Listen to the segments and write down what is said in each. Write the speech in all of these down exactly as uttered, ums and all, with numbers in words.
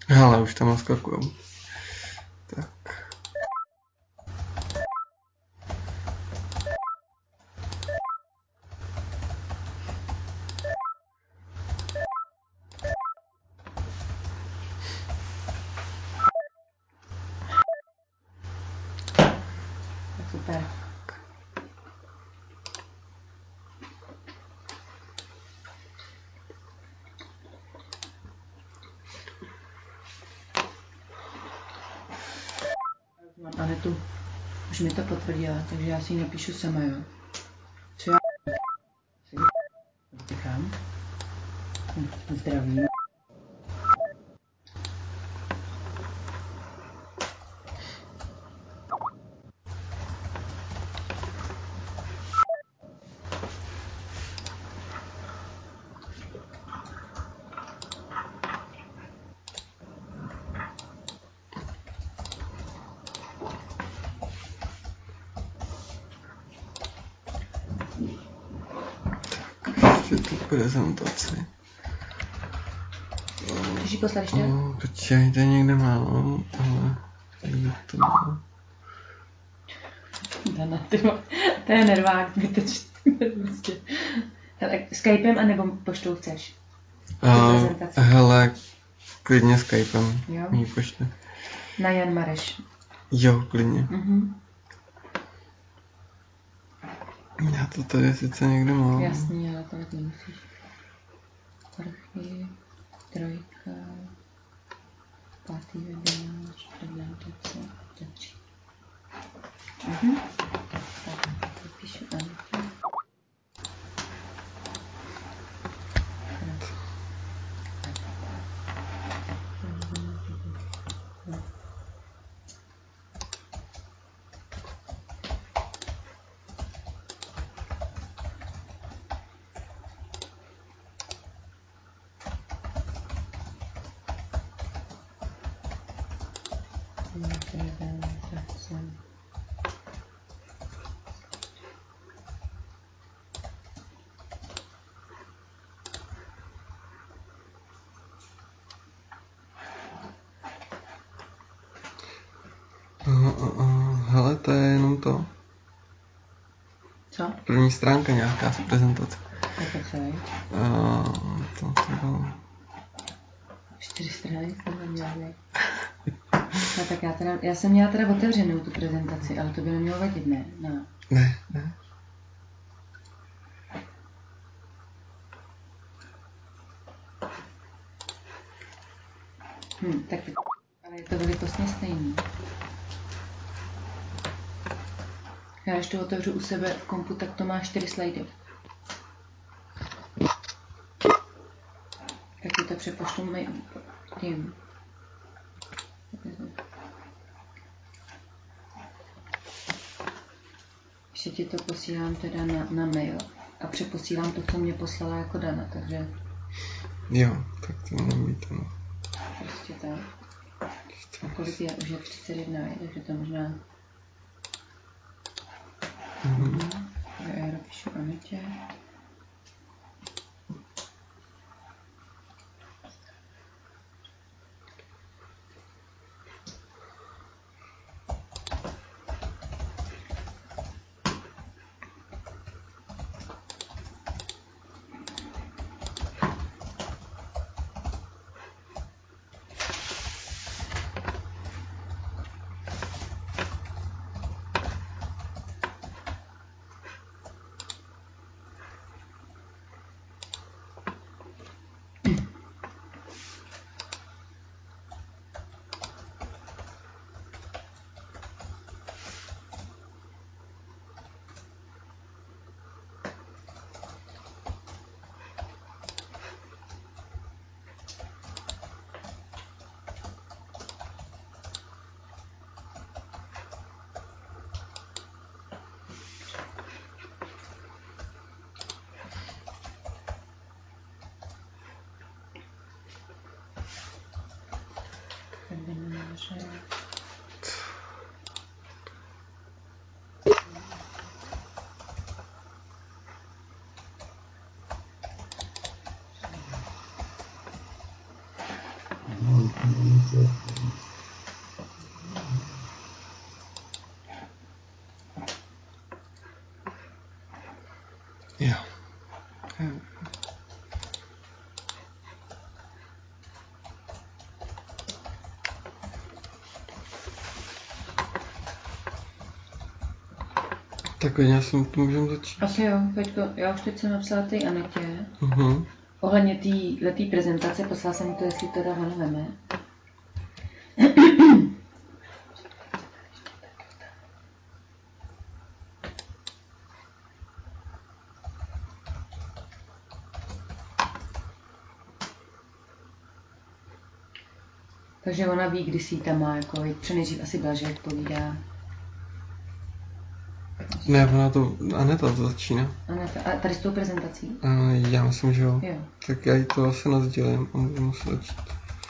Hele, už tam naskakujou. Tak. Super. Mám Anetu, už mi to potvrdila, takže já si ji napíšu sama, jo. Co já si vypíchám? Zdravím. Ještě tu prezentaci. Když ji poslat ještě? No, počkej, tady někde mám, ale kde to mám? Dana, ty vole, to je nervák, zbytečný. Prostě. Hele, Skypem anebo poštou chceš? Uh, hele, klidně Skypem. Jo? Mi pošli. Na Jan Mareš. Jo, klidně. Mhm. Já to tady sice někde mám. Jasný, ale to nemusíš. Prchy, trojka, pátý webinář, prezentace, tři. Mhm. Tak, to píšu Anetě. Prezentace. Uh, uh, uh, hele, to je jenom to. Co? První stránka nějaká z prezentace. Jako co je? Uh, to, to bylo... Čtyři strany to neměla být. No tak já teda, já jsem měla teda otevřenou tu prezentaci, ale to by nemělo vadit, ne? No. Ne, ne. Hm, tak ale je to velikostně stejný. Já když to otevřu u sebe v kompu, tak to má čtyři slajdy. Tak ti to přepošlu mi tím. Ještě ti to posílám teda na, na mail a přeposílám to, co mě poslala jako Dana, takže... Jo, tak to mám být tam. Prostě tak. A kolik je? Už je třicet jedna, takže to možná... Mm-hmm. Já napíšu Anetě. Webináře. Jo. Tak já jsem to můžeme začít. Asi jo, Peťko, já už teď jsem napsala té Anetě. Uh-huh. Ohledně té prezentace, poslala jsem to, jestli to ona veme. Takže ona ví, kdy si ji tam má, jako, protože nejdřív asi Blažek povídá. Ne, ona to, Aneta to začíná. Aneta, a tady s tou prezentací? A já myslím, že jo. Jo. Tak já jí to asi nasdělím a můžeme se začít.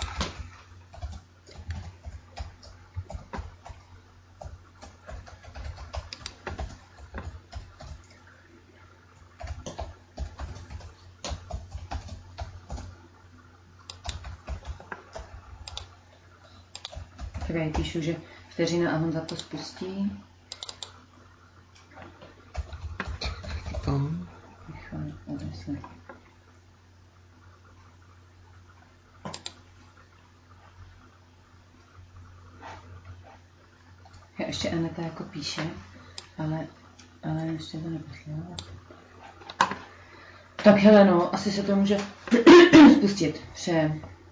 Tak já jí píšu, že vteřina a Honza to spustí. Tam. Rychle odeslat. Já ještě Aneta jako píše, ale, ale ještě to neposlala. Tak hele no, asi se to může spustit. Pře.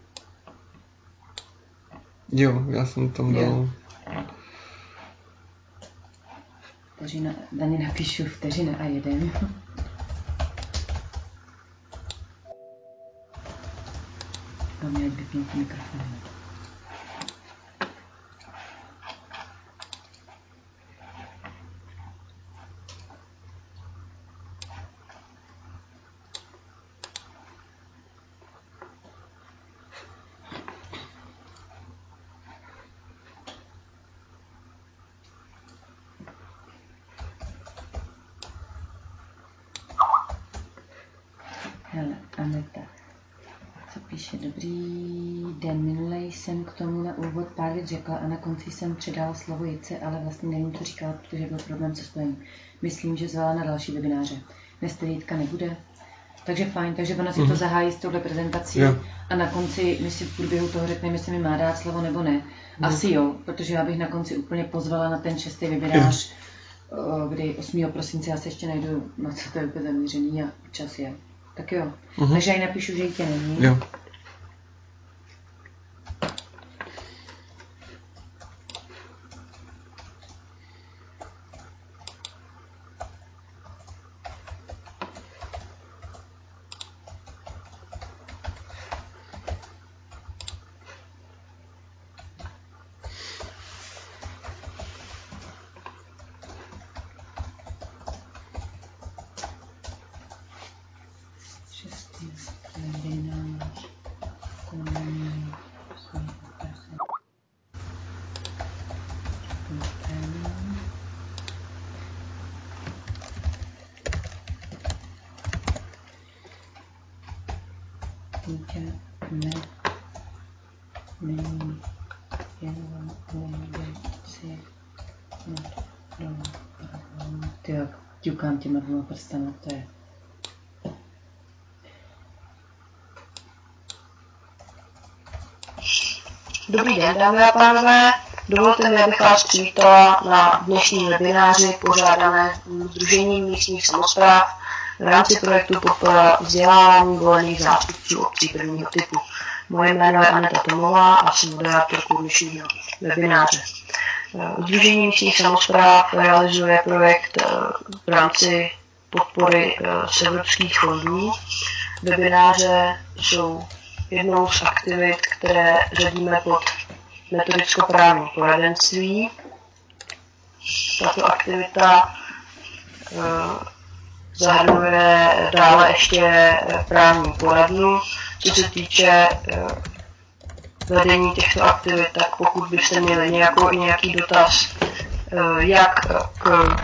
Jo, já jsem tam dal. Vteřina, Daně napíšu vteřina a jeden. Mám ať vypnout mikrofon. Hele, Aneta, co píše? Dobrý den, minulej jsem k tomu na úvod pár věc řekla a na konci jsem předala slovo Jitce, ale vlastně nevím, co říkala, protože byl problém se spojením. Myslím, že zvala na další webináře. Dnes tedy Jitka nebude. Takže fajn, takže ona si mm-hmm. to zahájí s touhle prezentací jo. A na konci my si v průběhu toho řekneme, jestli mi má dát slovo nebo ne. Asi jo, protože já bych na konci úplně pozvala na ten šestý webinář, jo. Kdy osmého prosince já se ještě najdu, na co to je úplně zaměřený a čas je. Tak jo, mm-hmm. Takže já jí napíšu, že jí tě není. Jo. Tyjo, ťukám těma dvěma prstama, to je. Dobrý den, dámy a pánové. Dovolte mi, abych vás přivítala na dnešní webináři pořádané Sdružením místních samospráv v rámci projektu Podpora vzdělávání volených zástupců obcí prvního typu. Moje jméno je Aneta Tomová a jsem moderátorkou dnešního webináře. Sdružení místních samospráv realizuje projekt v rámci podpory z evropských fondů. Webináře jsou jednou z aktivit, které řadíme pod metodicko-právní poradenství. Tato aktivita zahrnuje dále ještě právní poradnu. Co se týče vedení těchto aktivit, tak pokud byste měli nějakou, nějaký dotaz, jak k,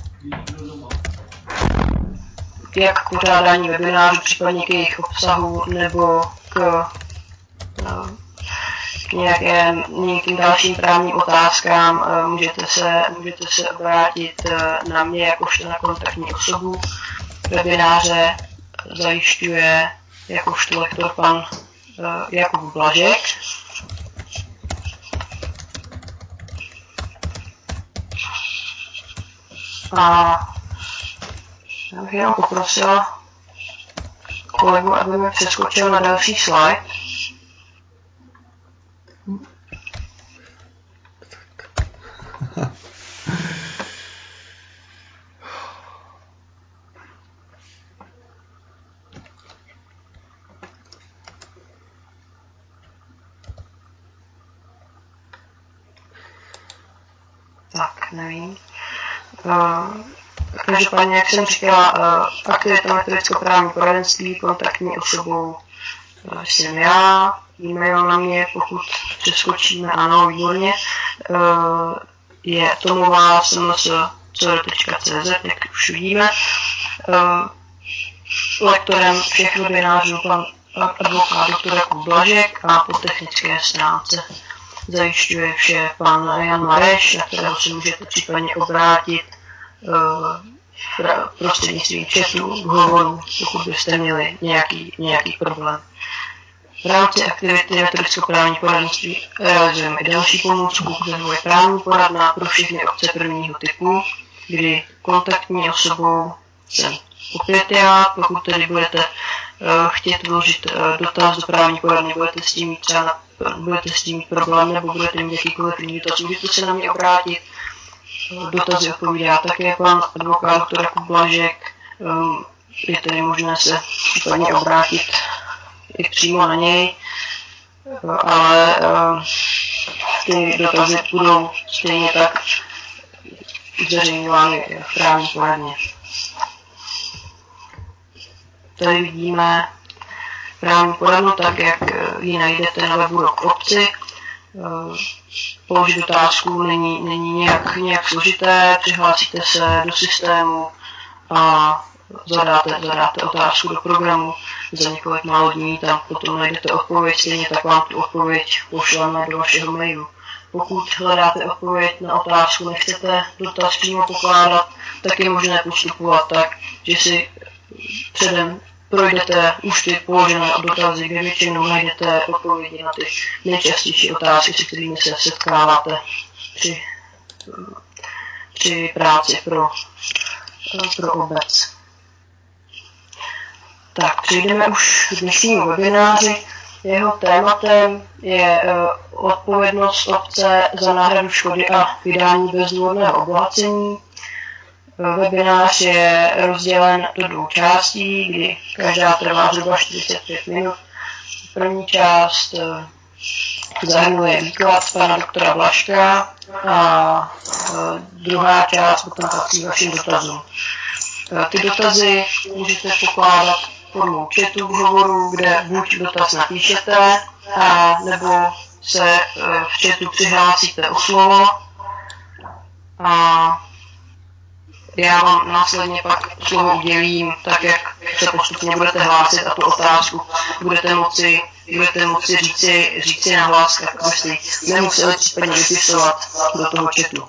jak k pořádání webinářů, případně k jejich obsahu, nebo k nějakým, nějakým dalším právním otázkám, můžete se, můžete se obrátit na mě jakožto na kontaktní osobu. Webináře zajišťuje jakožto lektor pan Jakub Blažek. A já bych jenom poprosil kolegu, aby mi přeskočil na další slide. Tak, nevím. Uh, každopádně, jak jsem říkala, uh, aktivita metodicko-právní poradenství, kontaktní osobou uh, jsem já, e-mail na mě, pokud přeskočíme, ano, výborně, uh, je tomová sms tečka cé zet, jak už vidíme. Uh, lektorem všech webinářů pan advokát doktor Jakub Blažek a po technické stránce zajišťuje vše pan Jan Mareš, na kterého se můžete případně obrátit uh, prostřednictvím chatu, hovoru, pokud byste měli nějaký, nějaký problém. V rámci aktivity metodicko-právní poradenství realizujeme i další pomůcku, kterou je právní poradna pro všechny obce prvního typu, kdy kontaktní osobou jsem opět já, pokud tedy budete uh, chtít vložit uh, dotaz do právní poradny, budete s tím třeba na budete s tím mít problém nebo budete mít jakýkoliv jiný dotaz, můžete se na mě obrátit. Dotazy odpovídá také pan advokát doktor Jakub Blažek. Je tedy možné se případně obrátit i přímo na něj, ale ty dotazy budou stejně tak zveřejňovány v právní poradně. Tady vidíme právní poradnu tak, jak ji najdete na webu Rok obci. Položit otázku není, není nějak, nějak složité, přihlásíte se do systému a zadáte, zadáte otázku do programu. Za několik málo dní tam potom najdete odpověď, stejně tak vám tu odpověď pošleme do vašeho mailu. Pokud hledáte odpověď na otázku, nechcete dotaz přímo pokládat, tak je možné postupovat tak, že si předem projdete už ty položené dotazy, kde většinou najdete odpovědi na ty nejčastější otázky, se kterými se setkáváte při, při práci pro, pro obec. Tak, přejdeme už k dnešnímu webináři. Jeho tématem je uh, odpovědnost obce za náhradu škody a vydání bezdůvodného obohacení. Webinář je rozdělen do dvou částí, kdy každá trvá zhruba čtyřicet pět minut. První část zahrnuje výklad pana doktora Blažka a druhá část potom patří vašim dotazům. Ty dotazy můžete pokládat formou chatu v hovoru, kde buď dotaz napíšete, a nebo se v chatu přihlásíte o slovo a já vám následně pak slovo udělím, tak jak se postupně budete hlásit a tu otázku budete moci, budete moci říci, říci nahlas, tak abyste nemuseli případně vypisovat do toho chatu.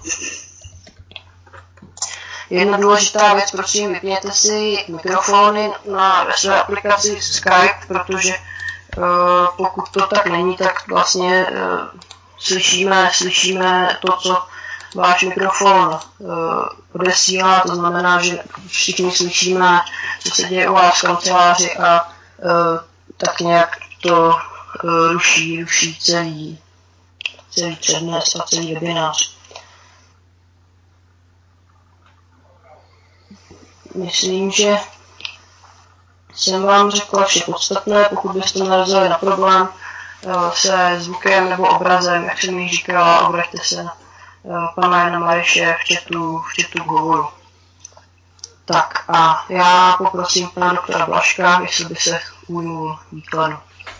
Jedna důležitá věc, prosím, vypněte si mikrofony na své aplikaci Skype, protože uh, pokud to tak není, tak vlastně uh, slyšíme, slyšíme to, co váš mikrofon uh, odesílá, to znamená, že všichni slyšíme, co se děje u vás v kanceláři a uh, tak nějak to uh, ruší, ruší celý, celý přednes a celý webinář. Myslím, že jsem vám řekla vše podstatné, pokud byste narazili na problém uh, se zvukem nebo obrazem, jak jsem již říkala, obraťte se na pana Jana Mareše v chatu, v chatu hovoru. Tak a já poprosím pana doktora Blažka, jestli by se ujmul výkladu.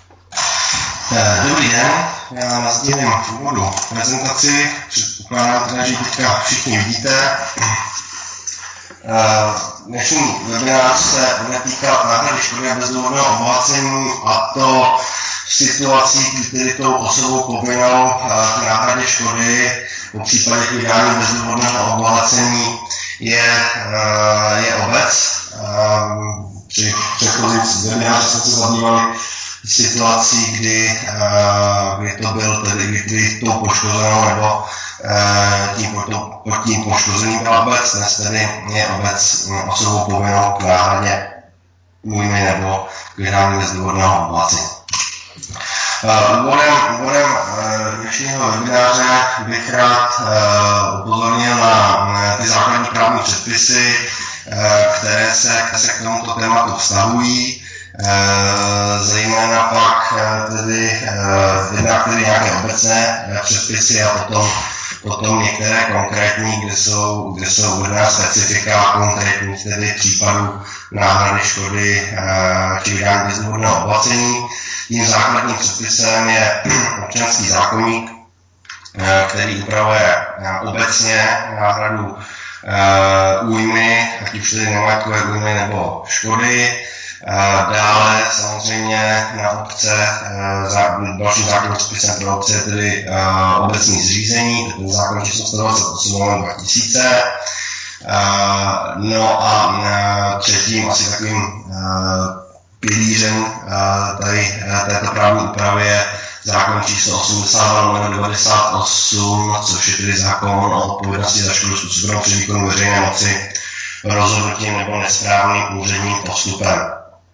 Dobrý den, já nasdílím v úvodu prezentaci, předpokládám teda, že teďka všichni vidíte. Dnešní webinář se bude týkat náhrady škody a bezdůvodného obohacení, a to v situacích, kdy tou osobou povinnou k náhradě škody, po případě k vydání bezdůvodného obohacení je, je obec. Při předchozím webináři jsme se zabývali situací, kdy, kdy to byl tedy, kdy tou poškozenou nebo tím, pod tím poškozeným byla obec. Dnes tedy je obec osobou povinnou k náhradě újmy nebo k vydání bezdůvodného obohacení. Úvodem, úvodem dnešního webináře bych rád upozornil na ty základní právní předpisy, které se, se k tomuto tématu vztahují. Zejména pak tedy jednak tedy nějaké obecné předpisy a potom, potom některé konkrétní, kde jsou, kde jsou uvedená specifika konkrétních tedy případů náhrady škody či vydání bezdůvodného obohacení. Tím základním předpisem je občanský zákoník, který upravuje obecně náhradu újmy, ať už tedy nemajetkové újmy nebo škody. Dále samozřejmě na obce, dalším základním předpisem pro obce je tedy obecní zřízení, to je zákon číslo sto dvacet osm dva tisíce. No a třetím asi takovým pilířem tady této právní úpravy je zákon číslo osmdesát dva devadesát osm, což je tedy zákon o odpovědnosti za škodu způsobenou při výkonu veřejné moci rozhodnutím nebo nesprávným úředním postupem.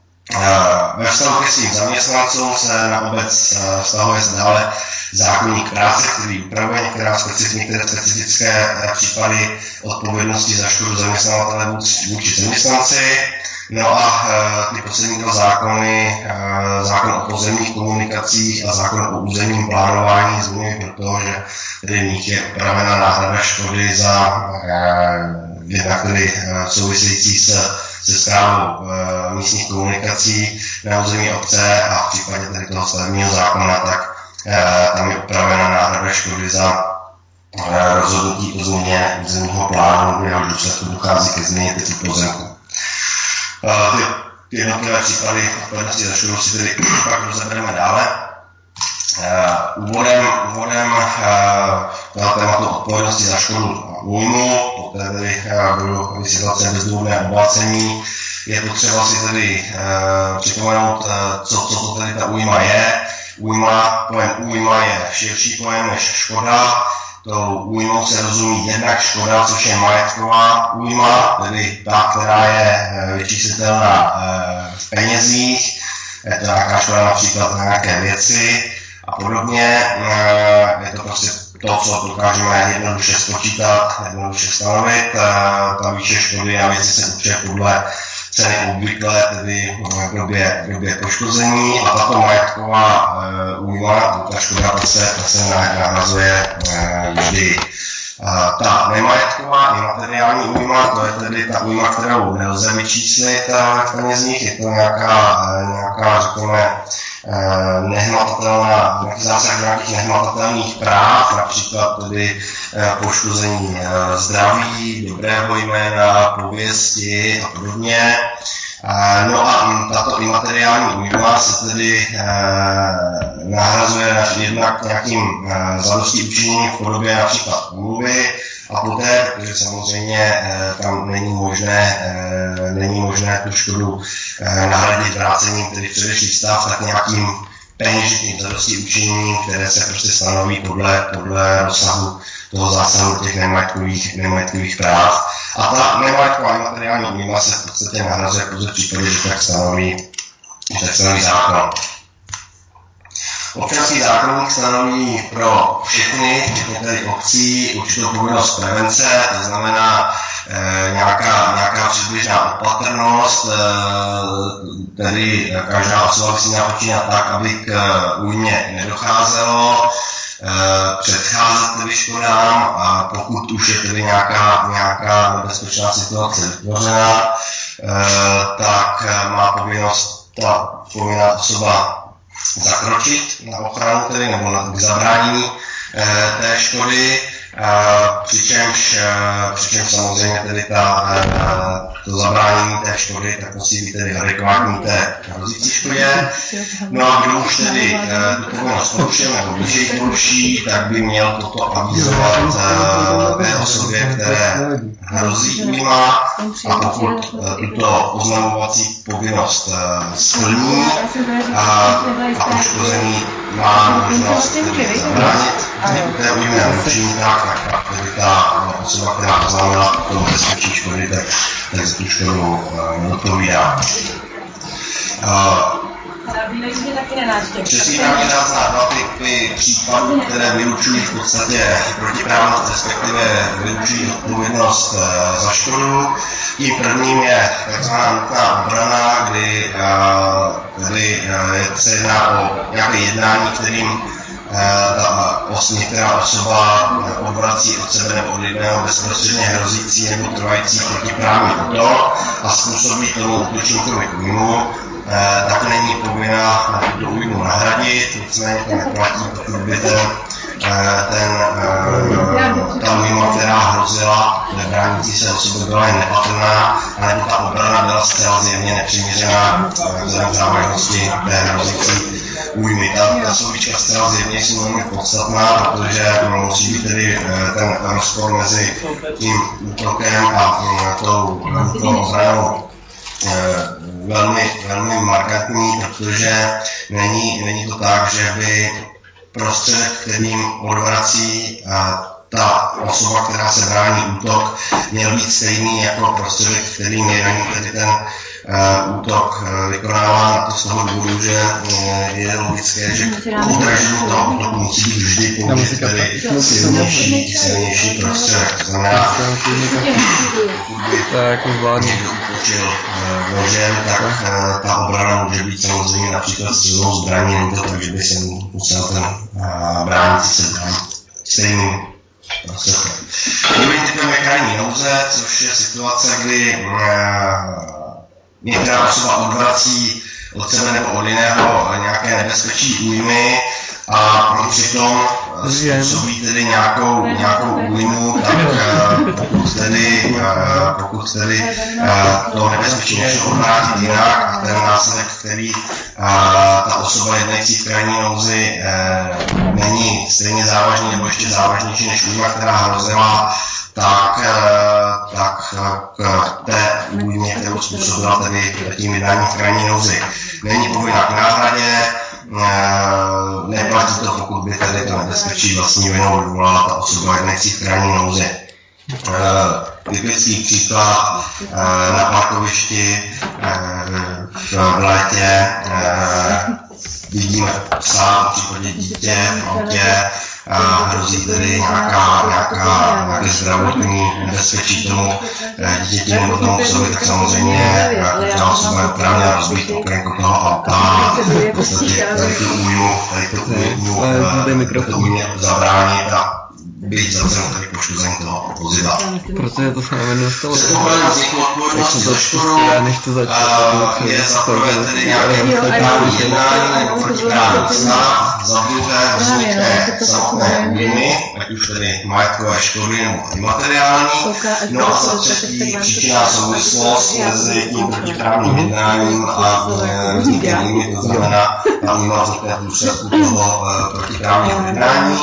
Ve vztahu ke svým zaměstnancům se na obec vztahuje dále zákoník práce, který upravuje některé specifické případy odpovědnosti za škodu zaměstnavatele vůči zaměstnanci. No a ty poslední dva zákony, zákon o pozemních komunikacích a zákon o územním plánování, zmiňuji proto, že tedy v nich je upravena náhrada škody za jednak tedy související se, se správou místních komunikací na území obce, a v případě tedy toho stavebního zákona, tak tam je upravena náhrada škody za rozhodnutí o změně územního plánu, v jehož důsledku dochází ke změně typu pozemku. Ty, ty jednotlivé případy odpovědnosti za škodu si tedy pak rozebereme dále. Úvodem, úvodem toho tématu odpovědnosti za škodu a újmu, poté tedy budu vysvětlovat bezdůvodné obohacení. Je potřeba si tedy připomenout, co, co to tedy ta újma je. Újma, pojem újma je širší pojem než škoda. Tou újmou se rozumí jednak škoda, což je majetková újma, tedy ta, která je vyčíslitelná v penězích. Je to nějaká škoda například na nějaké věci a podobně. Je to prostě to, co dokážeme jednoduše spočítat, jednoduše stanovit. Ta výše škody a věci se určuje podle ceny obvyklé, tedy v době, v době poškození, a tato majetková újma, ta škoda se, se nahrazuje vždy. Ta nemajetková imateriální újma, to je tedy ta újma, kterou nelze vyčíslit v penězích, je to nějaká, nějaká řekněme, nehmatatelná, nějaký zásah nějakých nehmatatelných práv, například tedy poškození zdraví, dobrého jména, pověsti a podobně. No a tato imateriální újma se tedy nahrazuje jednak nějakým zadostí učiněním v podobě například úmluvy, a poté, protože samozřejmě tam není možné, není možné tu škodu nahradit vrácením, tedy předešlý stav, tak nějakým peněžitým zadostí učiněním, které se prostě stanoví podle, podle rozsahu toho zásahu těch nemajetkových, nemajetkových práv. A ta nemajetková imateriální újma se v podstatě nahrazuje pouze v případě, že tak stanoví, že tak stanoví zákon. Občanský zákoník stanoví pro všechny, včetně tedy obcí, určitou povinnost prevence, to znamená e, nějaká, nějaká předběžná opatrnost, e, tedy každá osoba by si měla počínat tak, aby k újmě nedocházelo, e, předcházet tedy škodám, a pokud už je tedy nějaká, nějaká nebezpečná situace vytvořena, e, tak má povinnost ta povinná osoba zakročit na ochranu tedy, nebo na k zabránění té škody, přičemž, přičemž samozřejmě tedy ta, to zabránění té škody tak musí být tedy adekvátní té hrozící škodě. No a kdo už tedy tu povinnost porušil nebo blíže ji poruší, tak by měl toto avizovat té osobě, které hrozí újma, a pokud tuto oznamovací povinnost splní a poškozený má možnost tedy zabránit té újmy a neučiní tak, tak pak tedy ta osoba, která oznámila tomu bezpečí škody, tak, tak za tu škodu odpovídá. Přesídání nás na dva typy případů, které vylučují v podstatě protiprávnost, respektive vylučují odpovědnost za škodu. Tím prvním je takzvaná nutná obrana, kdy tedy se jedná o nějaké jednání, kterým ta os, některá osoba odvrací od sebe nebo od jiného bezprostředně hrozící nebo trvající protiprávní útok a způsobí tomu útočníkovi újmu, tak není povinna tuto újmu nahradit, nicméně to neplatí, pokud by ten, ten, ta újma, která hrozila bránící se osoby, byla jen nepatrná, anebo ta obrana byla zcela zjevně nepřiměřená vzhledem k závažnosti té hrozící újmy. Ta, ta slovíčka zcela zjevně jsou velmi podstatná, protože musí být tedy ten rozpor mezi tím útokem a tou obranou velmi, velmi markantní, protože není, není to tak, že by prostředek, kterým odvrací ta osoba, která se brání útok, měl být stejný jako prostředek, kterým je na ní tedy ten uh, útok uh, vykonáván, a to z toho důvodu, že uh, je logické, že k odražení toho útoku musí být vždy použít tedy silnější, silnější prostředek. To znamená, pokud by někdo útočil uh, nožem, tak uh, ta obrana může být samozřejmě například střelnou zbraní, není to tak, že by se musel ten uh, bránící se bránit stejným prostředkem. Druhým typem je krajní nouze, což je situace, kdy uh, některá osoba odvrací od sebe nebo od jiného nějaké nebezpečí újmy a přitom způsobí tedy nějakou, nějakou újmu, tak pokud tedy, pokud tedy to nebezpečí nešlo odvrátit jinak a ten následek, který ta osoba jednající v krajní nouzi není stejně závažný nebo ještě závažnější než újma, která hrozila, tak, tak k té újmě, kterou způsobila tedy tím jednáním v krajní nouzi, není povinná k náhradě, neplatí to, pokud by tedy to nebezpečí vlastní vinou vyvolala ta osoba jednající v krajní nouzi. Typický příklad na parkovišti v létě vidíme psa, v případě dítě v autě, hrozí tedy nějaká, nějaká, nějaké zdravotní nebezpečí tomu dítěti nebo tomu psovi, tak samozřejmě ta osoba je oprávněna rozbít okénko toho auta a v podstatě tady tu újmu, tady tu újmu, tady tu újmu zabránit a být za cenu tady poškození toho vozidla. Protože to se nám nedostalo. Předpokladem vzniku odpovědnosti za škodu je za prvé tedy nějaké protiprávní jednání nebo protiprávní stav, za druhé vznikne samotné újmy, ať už tedy majetkové škody nebo imateriální, no a za třetí příčinná souvislost mezi tím protiprávním jednáním a vznikem újmy, to znamená ta újma vznikne v důsledku toho protiprávního jednání.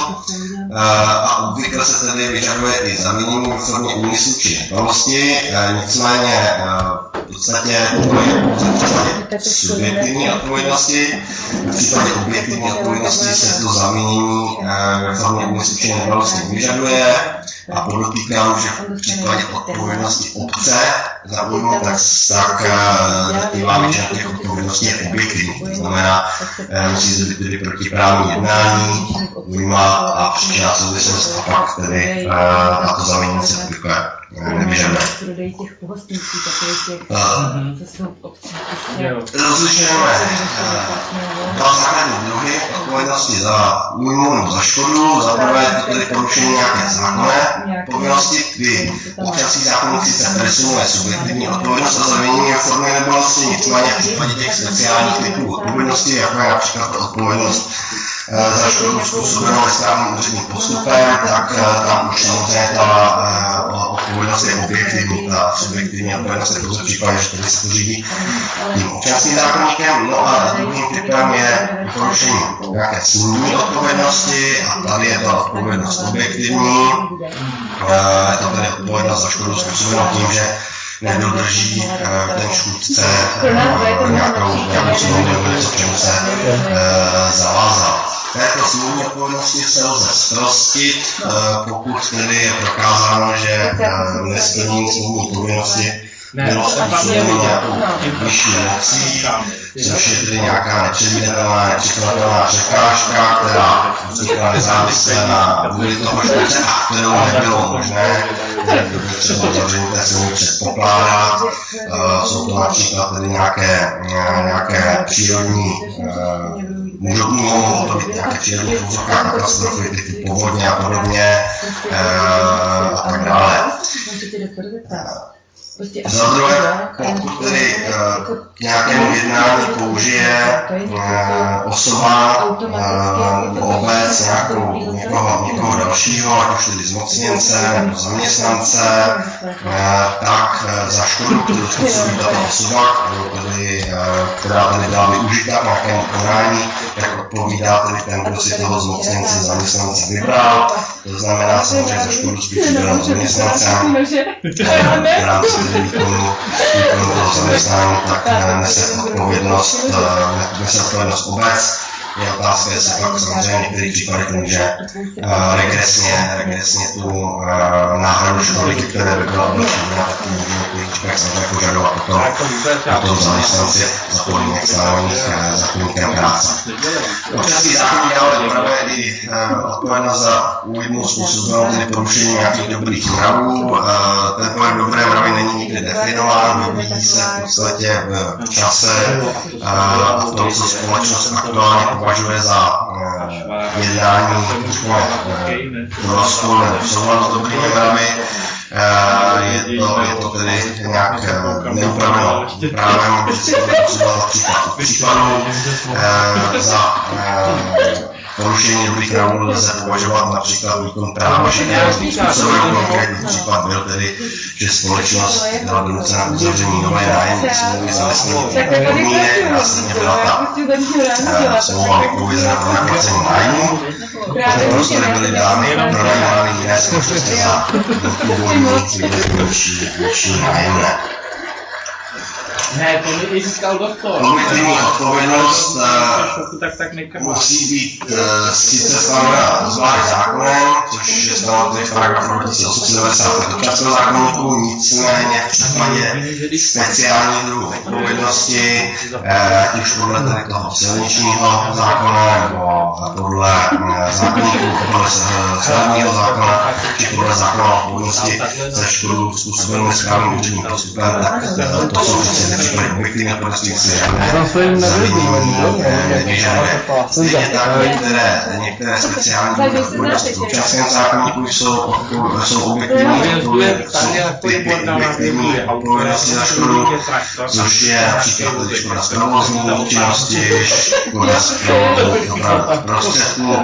A obvykle se tedy vyžaduje i zaměnění ve formě úmyslu či nedbalosti, nicméně v podstatě to je pouze v případě subjektivní odpovědnosti, v případě objektivní odpovědnosti se to zaměnění ve formě úmyslu či nedbalosti vyžaduje. A podotýkám, že v případě odpovědnosti obce za újmu, tak, tak drtivá většina těch odpovědností je objektivní. To znamená, musí zde být tedy protiprávní jednání, újma a příčinná souvislost a pak tedy tato zaměnění se obvykle nevyžaduje. Prodej těch pohostinství, takových těch, co jsou obcí. Rozlišujeme dva základní druhy odpovědnosti za újmu nebo za škodu. Za prvé je to tedy porušení nějaké zákonné povinnosti, kdy občanský zákoník sice presunuje subjektivní odpovědnost a zavinění formy nebylosti, nicméně v případě těch speciálních typů odpovědnosti, jako je například odpovědnost za škodu způsobenou nesprávným úředním postupem, tak tam už samozřejmě ta odpovědnost je objektivní, ta subjektivní odpovědnost je pouze v případě, že tady se to řídí tím občanským zákoníkem. No a druhým typem je porušení nějaké smluvní odpovědnosti a tady je ta odpovědnost objektivní. Je to tedy odpovědnost za škodu způsobenou tím, že nedodrží ten škůdce nějakou smlouvu nebo něco, k čemu se zavázal. Této smluvní odpovědnosti se lze zprostit, pokud tedy je prokázáno, že nesplnění smluvní povinnosti bylo způsobeno nějakou vyšší mocí, což je tedy nějaká nepředvídatelná, nepřekonatelná překážka, která vznikla nezávisle na vůli toho škůdce a kterou nebylo možné třeba uzavření té smlouvy předpokládat. Jsou to například tedy nějaké, nějaké přírodní, mohou to být nějaké přírodní katastrofy typu povodně a podobně a tak dále. Za druhé, pokud tedy k nějakému jednání použije osoba nebo obec nějakou, někoho, někoho dalšího, ať už tedy zmocněnce nebo zaměstnance, tak za škodu, kterou způsobí tato osoba, tedy, která tedy byla využita k nějakému konání, jak odpovídá tedy ten, kdo si toho zmocněnce zaměstnance vybral. To znamená samozřejmě za škodu způsobenou zaměstnancem, v rámci výkonu, výkonu toho zaměstnání, tak nese odpovědnost, nese odpovědnost obec. Je otázka, jestli pak samozřejmě v některých případech může uh, regresně, regresně tu uh, náhradu škody, které by byla odločena, tak může v některých případech samozřejmě požadovat potom, potom zaměstnanci za podmínek stanovených uh, zákoníkem práce. Občanský zákoník dále upravuje i uh, odpovědnost za újmu způsobenou tedy porušení nějakých dobrých mravů. Uh, ten pojem dobré mravy není nikdy definován, vyvíjí se v podstatě v čase uh, a v tom, co společnost aktuálně považuje za uh, jednání v rozporu nebo v souladu s dobrými mravy. Uh, je, to, je to tedy nějak uh, neupraveno právem, že se to vypočítalo případ případů. Uh, za uh, porušení dobrých mravů lze považovat například výkon práva, že způsobenou konkrétní případ byl tedy, že společnost byla donucena k uzavření nové nájemní smlouvy za nesplnění podmínek, následně byla ta smlouva vypovězena pro neplacení nájmu, protože prostory byly dány pronajímány jiné společnosti za původní nižší, nižší nájemné. Ne, to mi i říkal doktor. Objektivní odpovědnost musí být uh, sice stanovena zvlášť zákonem, což je stanoveno v paragrafu dva tisíce osm set devadesát pět občanského zákoníku, nicméně v případě speciální druhu odpovědnosti, ať uh, už podle tady toho silničního zákona nebo podle uh, zákoníku, podle silničního zákona, či podle zákona o odpovědnosti ze škodu způsobenou nesprávným úředním postupem, tak uh, to jsou přece případy objektivní odpovědnosti si zavinění nevyžaduje. Stejně tak některé, některé speciální druhy odpovědnosti v občanském zákoníku jsou, jsou objektivní objektivní odpovědnosti za škodu, což je například škoda z provozní činnosti, škoda z provozu prostředků,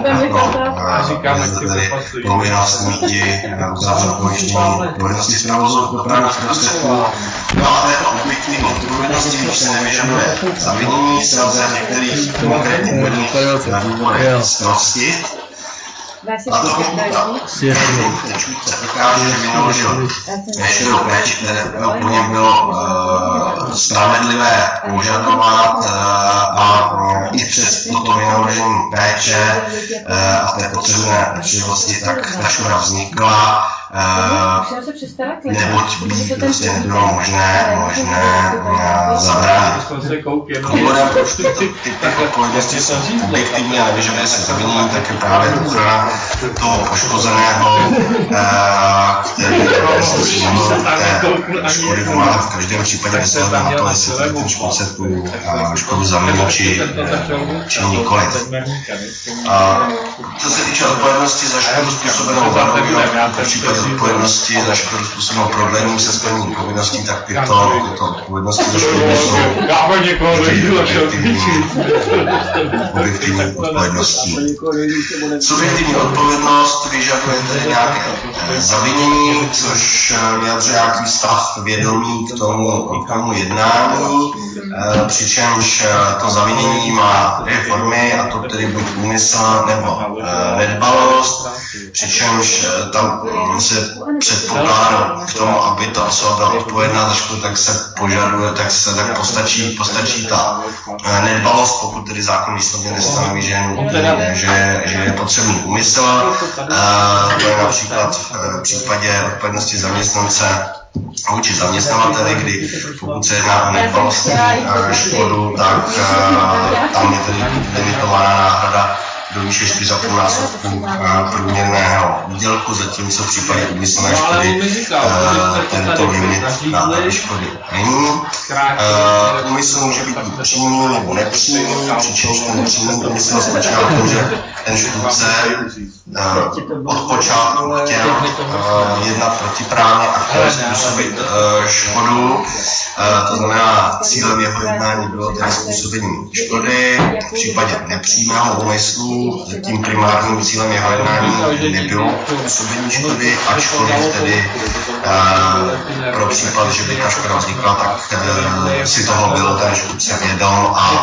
a to tedy povinnost míti uzavřenou pojištění odpovědnosti z provozu dopravních prostředků. No a této objektivní odpovědnosti, když se nevyžaduje zavinění, se lze některých konkrétních uvedených na důvodech zprostit. A to pokud ten škůdce prokáže, že vynaložil veškerou péči, které po něm bylo uh, spravedlivé požadovat uh, a uh, i přes toto vynaložení péče uh, a té potřebné pečlivosti, tak ta škoda vznikla neboť by prostě nebylo možné, možné zabránit. Důvodem, proč typy odpovědnosti jsou objektivní a nevyžaduje se zavinění, tak je právě ochrana toho poškozeného, který se si mohl té škody domáhat v každém případě bez ohledu na to, jestli tady ten škodce tu škodu zaviní či, či nikoliv. Co se týče odpovědnosti za škodu způsobenou vadou, v případě odpovědnosti za škodu způsobenou prodlením se splněním povinností, tak tyto, tyto odpovědnosti za škodu jsou objektivní odpovědností. Subjektivní odpovědnost vyžaduje tedy nějaké zavinění, což vyjadřuje nějaký stav vědomí k tomu, k tomu jednání, přičemž to zavinění má dvě formy, a to tedy buď úmysl nebo nedbalost, přičemž tam se předpokládá k tomu, aby ta osoba byla odpovědná za škodu, tak se požaduje, tak se tak postačí, postačí ta nedbalost, pokud tedy zákon výslovně nestanoví, že, že, že je potřebný úmysl. To je například v případě odpovědnosti zaměstnance vůči zaměstnavateli, kdy pokud se jedná o nedbalostní škodu, tak tam je tedy limitovaná náhrada do výše čtyři a půl násobku průměrného výdělku, zatímco v případě úmyslné škody tento limit náhrady škody není. Úmysl může být přímý nebo nepřímý, přičemž ten přímý úmysl spočívá v tom, že ten škůdce od počátku chtěl jednat protiprávně a chtěl způsobit škodu. To znamená, cílem jeho jednání bylo tedy způsobení škody. V případě nepřímého úmyslu tím primárním cílem jeho jednání nebylo způsobení škody, ačkoliv tedy pro případ, že by ta škoda vznikla, tak si toho bylo ten škůdce vědom a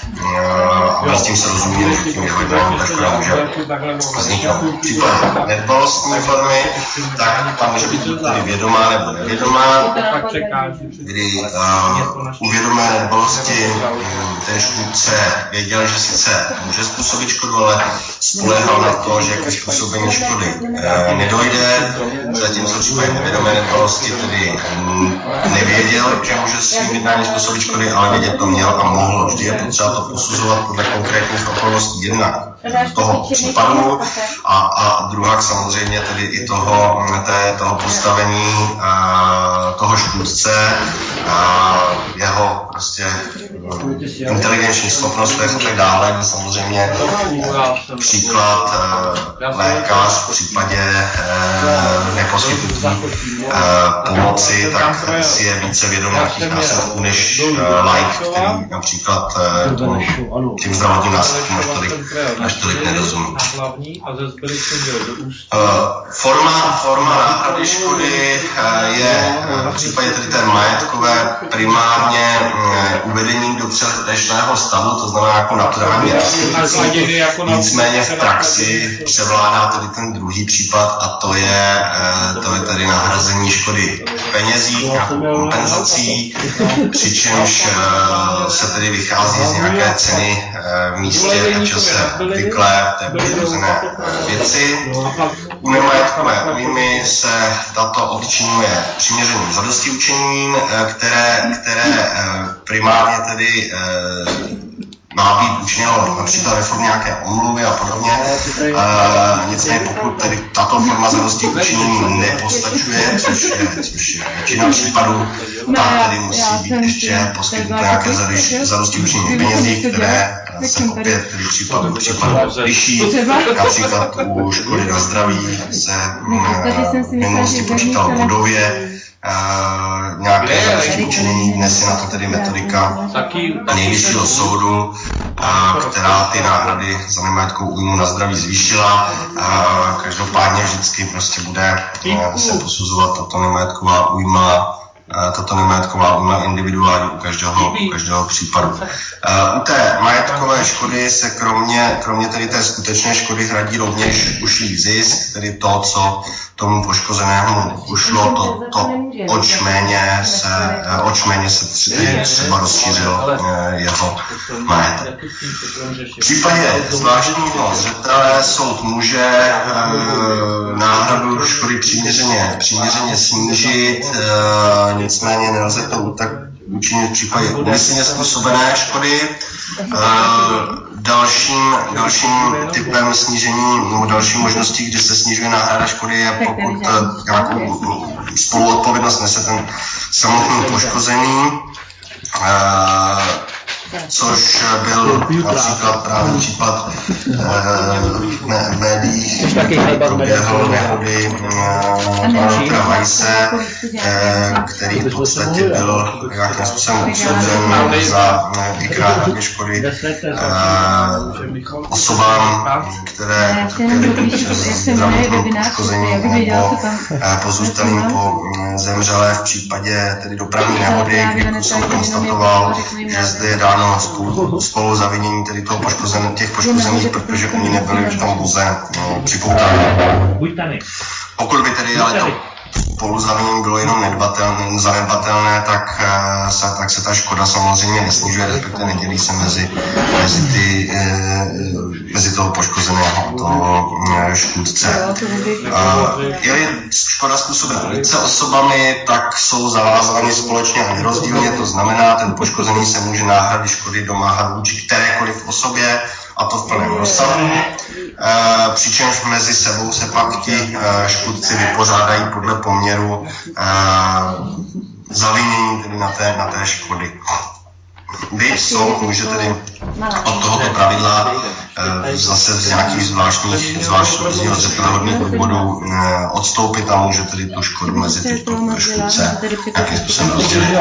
s tím se rozumí, že tím jeho jednáním ta škoda může vzniknout. V případě nedbalostní formy, tak tam může být tedy vědomá nebo nevědomá, kdy uh, u vědomé nedbalosti ten škůdce věděl, že sice může způsobit škodu, ale spolehal na to, že ke způsobení škody uh, nedojde, zatímco v případě nevědomé nedbalosti tedy um, nevěděl, že může svým jednáním způsobit škody, ale vědět to měl a mohl. Vždy je potřeba to posuzovat podle konkrétních okolností jednak toho případu a, a druhá samozřejmě tedy i toho, té, toho postavení a, toho škůdce a jeho prostě inteligenční schopnostech a tak dále. Samozřejmě příklad lékař v případě neposkytnutí pomoci, tak si je více vědom nějakých následků než laik, který například tím zdravotním následkům až tolik, až tolik nerozumí. Forma, forma náhrady škody je v případě tedy té majetkové primárně uvedením do předešlého stavu, to znamená jako naturální restitucí. Nicméně v praxi převládá tedy ten druhý případ a to je, to je tedy nahrazení škody v penězích, nějakou kompenzací, přičemž se tedy vychází z nějaké ceny v místě a čase obvyklé v té poškozené věci. U nemajetkové újmy se tato odčinuje přiměřeným zadostiučiněním, které, které primárně tedy má být učiněno například ve formě nějaké omluvy a podobně. E, nicméně pokud tedy tato forma zadosti učinění nepostačuje, což je, což je většina případů, tak tedy musí být ještě poskytnuto nějaké zadosti učinění penězí, které se opět tedy případu k případu liší. Například u škody na zdraví se v minulosti počítalo bodově, Uh, nějaké zadosti učinění. Dnes je na to tedy metodika Nejvyššího soudu, uh, která ty náhrady za nemajetkovou újmu na zdraví zvýšila. Uh, každopádně vždycky prostě bude uh, se posuzovat tato nemajetková újma tato nemajetková újma individuální u každého, u každého případu. Uh, u té majetkové škody se kromě, kromě tedy té skutečné škody hradí rovněž ušlý zisk, tedy to, co tomu poškozenému ušlo, to, to oč méně se, oč méně se třeba rozšířil uh, jeho majetek. V případě zvláštního zřetele soud může uh, náhradu náhradu škody přiměřeně, přiměřeně snížit, e, nicméně nelze to tak učinit v případě úmyslně způsobené škody. E, dalším, dalším typem snížení, nebo další možností, kdy se snižuje náhrada škody, je pokud nějakou spoluodpovědnost nese ten samotný poškozený, e, což byl například právě případ v médiích, který proběhl nehody pana doktora Weisse, který v podstatě byl nějakým způsobem odsouzen za vykrátké škody osobám, které zdravotním poškozením nebo pozůstalým po zemřelé v případě tedy dopravní nehody, kdy soud konstatoval, že zde je dáno spolu, spolu zavinění tedy toho poškozen, těch poškozených, protože oni nebyli v tom voze no, připoutaní. Pokud by tedy ale to spoluzavinění bylo jenom nedbatelné, zanedbatelné, tak, se, tak se ta škoda samozřejmě nesnižuje, respektive nedělí se mezi, mezi, ty, mezi toho poškozeného a toho škůdce. Je-li škoda způsobena více osobami, tak jsou zavázáni společně a nerozdílně, to znamená, ten poškozený se může náhrady škody domáhat vůči kterékoliv osobě, a to v plném rozsahu, e, přičemž mezi sebou se pak ti e, škůdci vypořádají podle poměru e, zavinění tedy na té, na té škody. Byť soud může tedy od tohoto pravidla e, zase z nějakých zvláštních, zvláštních zřetelhodných důvodů e, odstoupit a může tedy tu škodu mezi tyto škůdce nějakým způsobem rozdělit.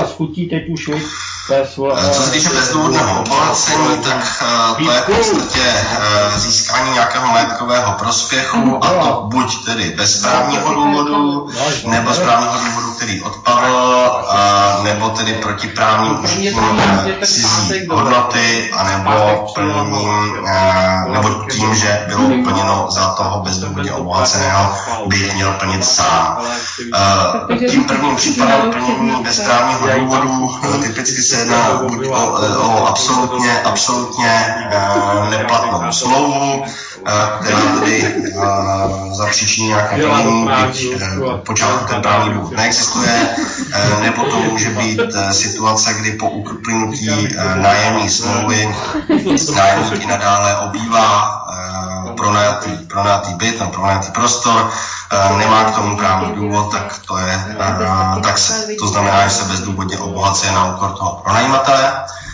Co se týče bezdůvodného obohacení, tak to je v podstatě získání nějakého majetkového prospěchu, a to buď tedy bez správního důvodu, nebo správního důvodu, který odpadl, nebo tedy protiprávním užitím cizí hodnoty, anebo plněním, nebo tím, že bylo plněno za toho bezdůvodně obohaceného, by měl plnit sám. Tím prvním případem plnění bez správního důvodu typicky se jedná buď o, o absolutně, absolutně uh, neplatnou smlouvu, uh, která tedy uh, zapříčiní nějaké plnění, byť uh, počátku ten právní důvod neexistuje, uh, nebo to může být uh, situace, kdy po uplynutí uh, nájemní smlouvy nájemník i nadále obývá uh, pronajatý, pronajatý byt, no, pronajatý prostor, uh, nemá k tomu právní důvod, tak to je, uh, tak se, to znamená, že se bezdůvodně obohacuje na úkor toho pronajímatele.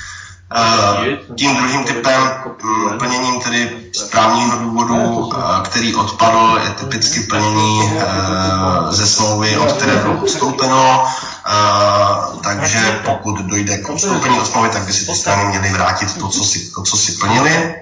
Tím druhým typem plněním tedy správního důvodu, který odpadl, je typicky plnění ze smlouvy, od které bylo odstoupeno. Takže pokud dojde k odstoupení od smlouvy, tak by si ty strany měly vrátit to, co si, to, co si plnili.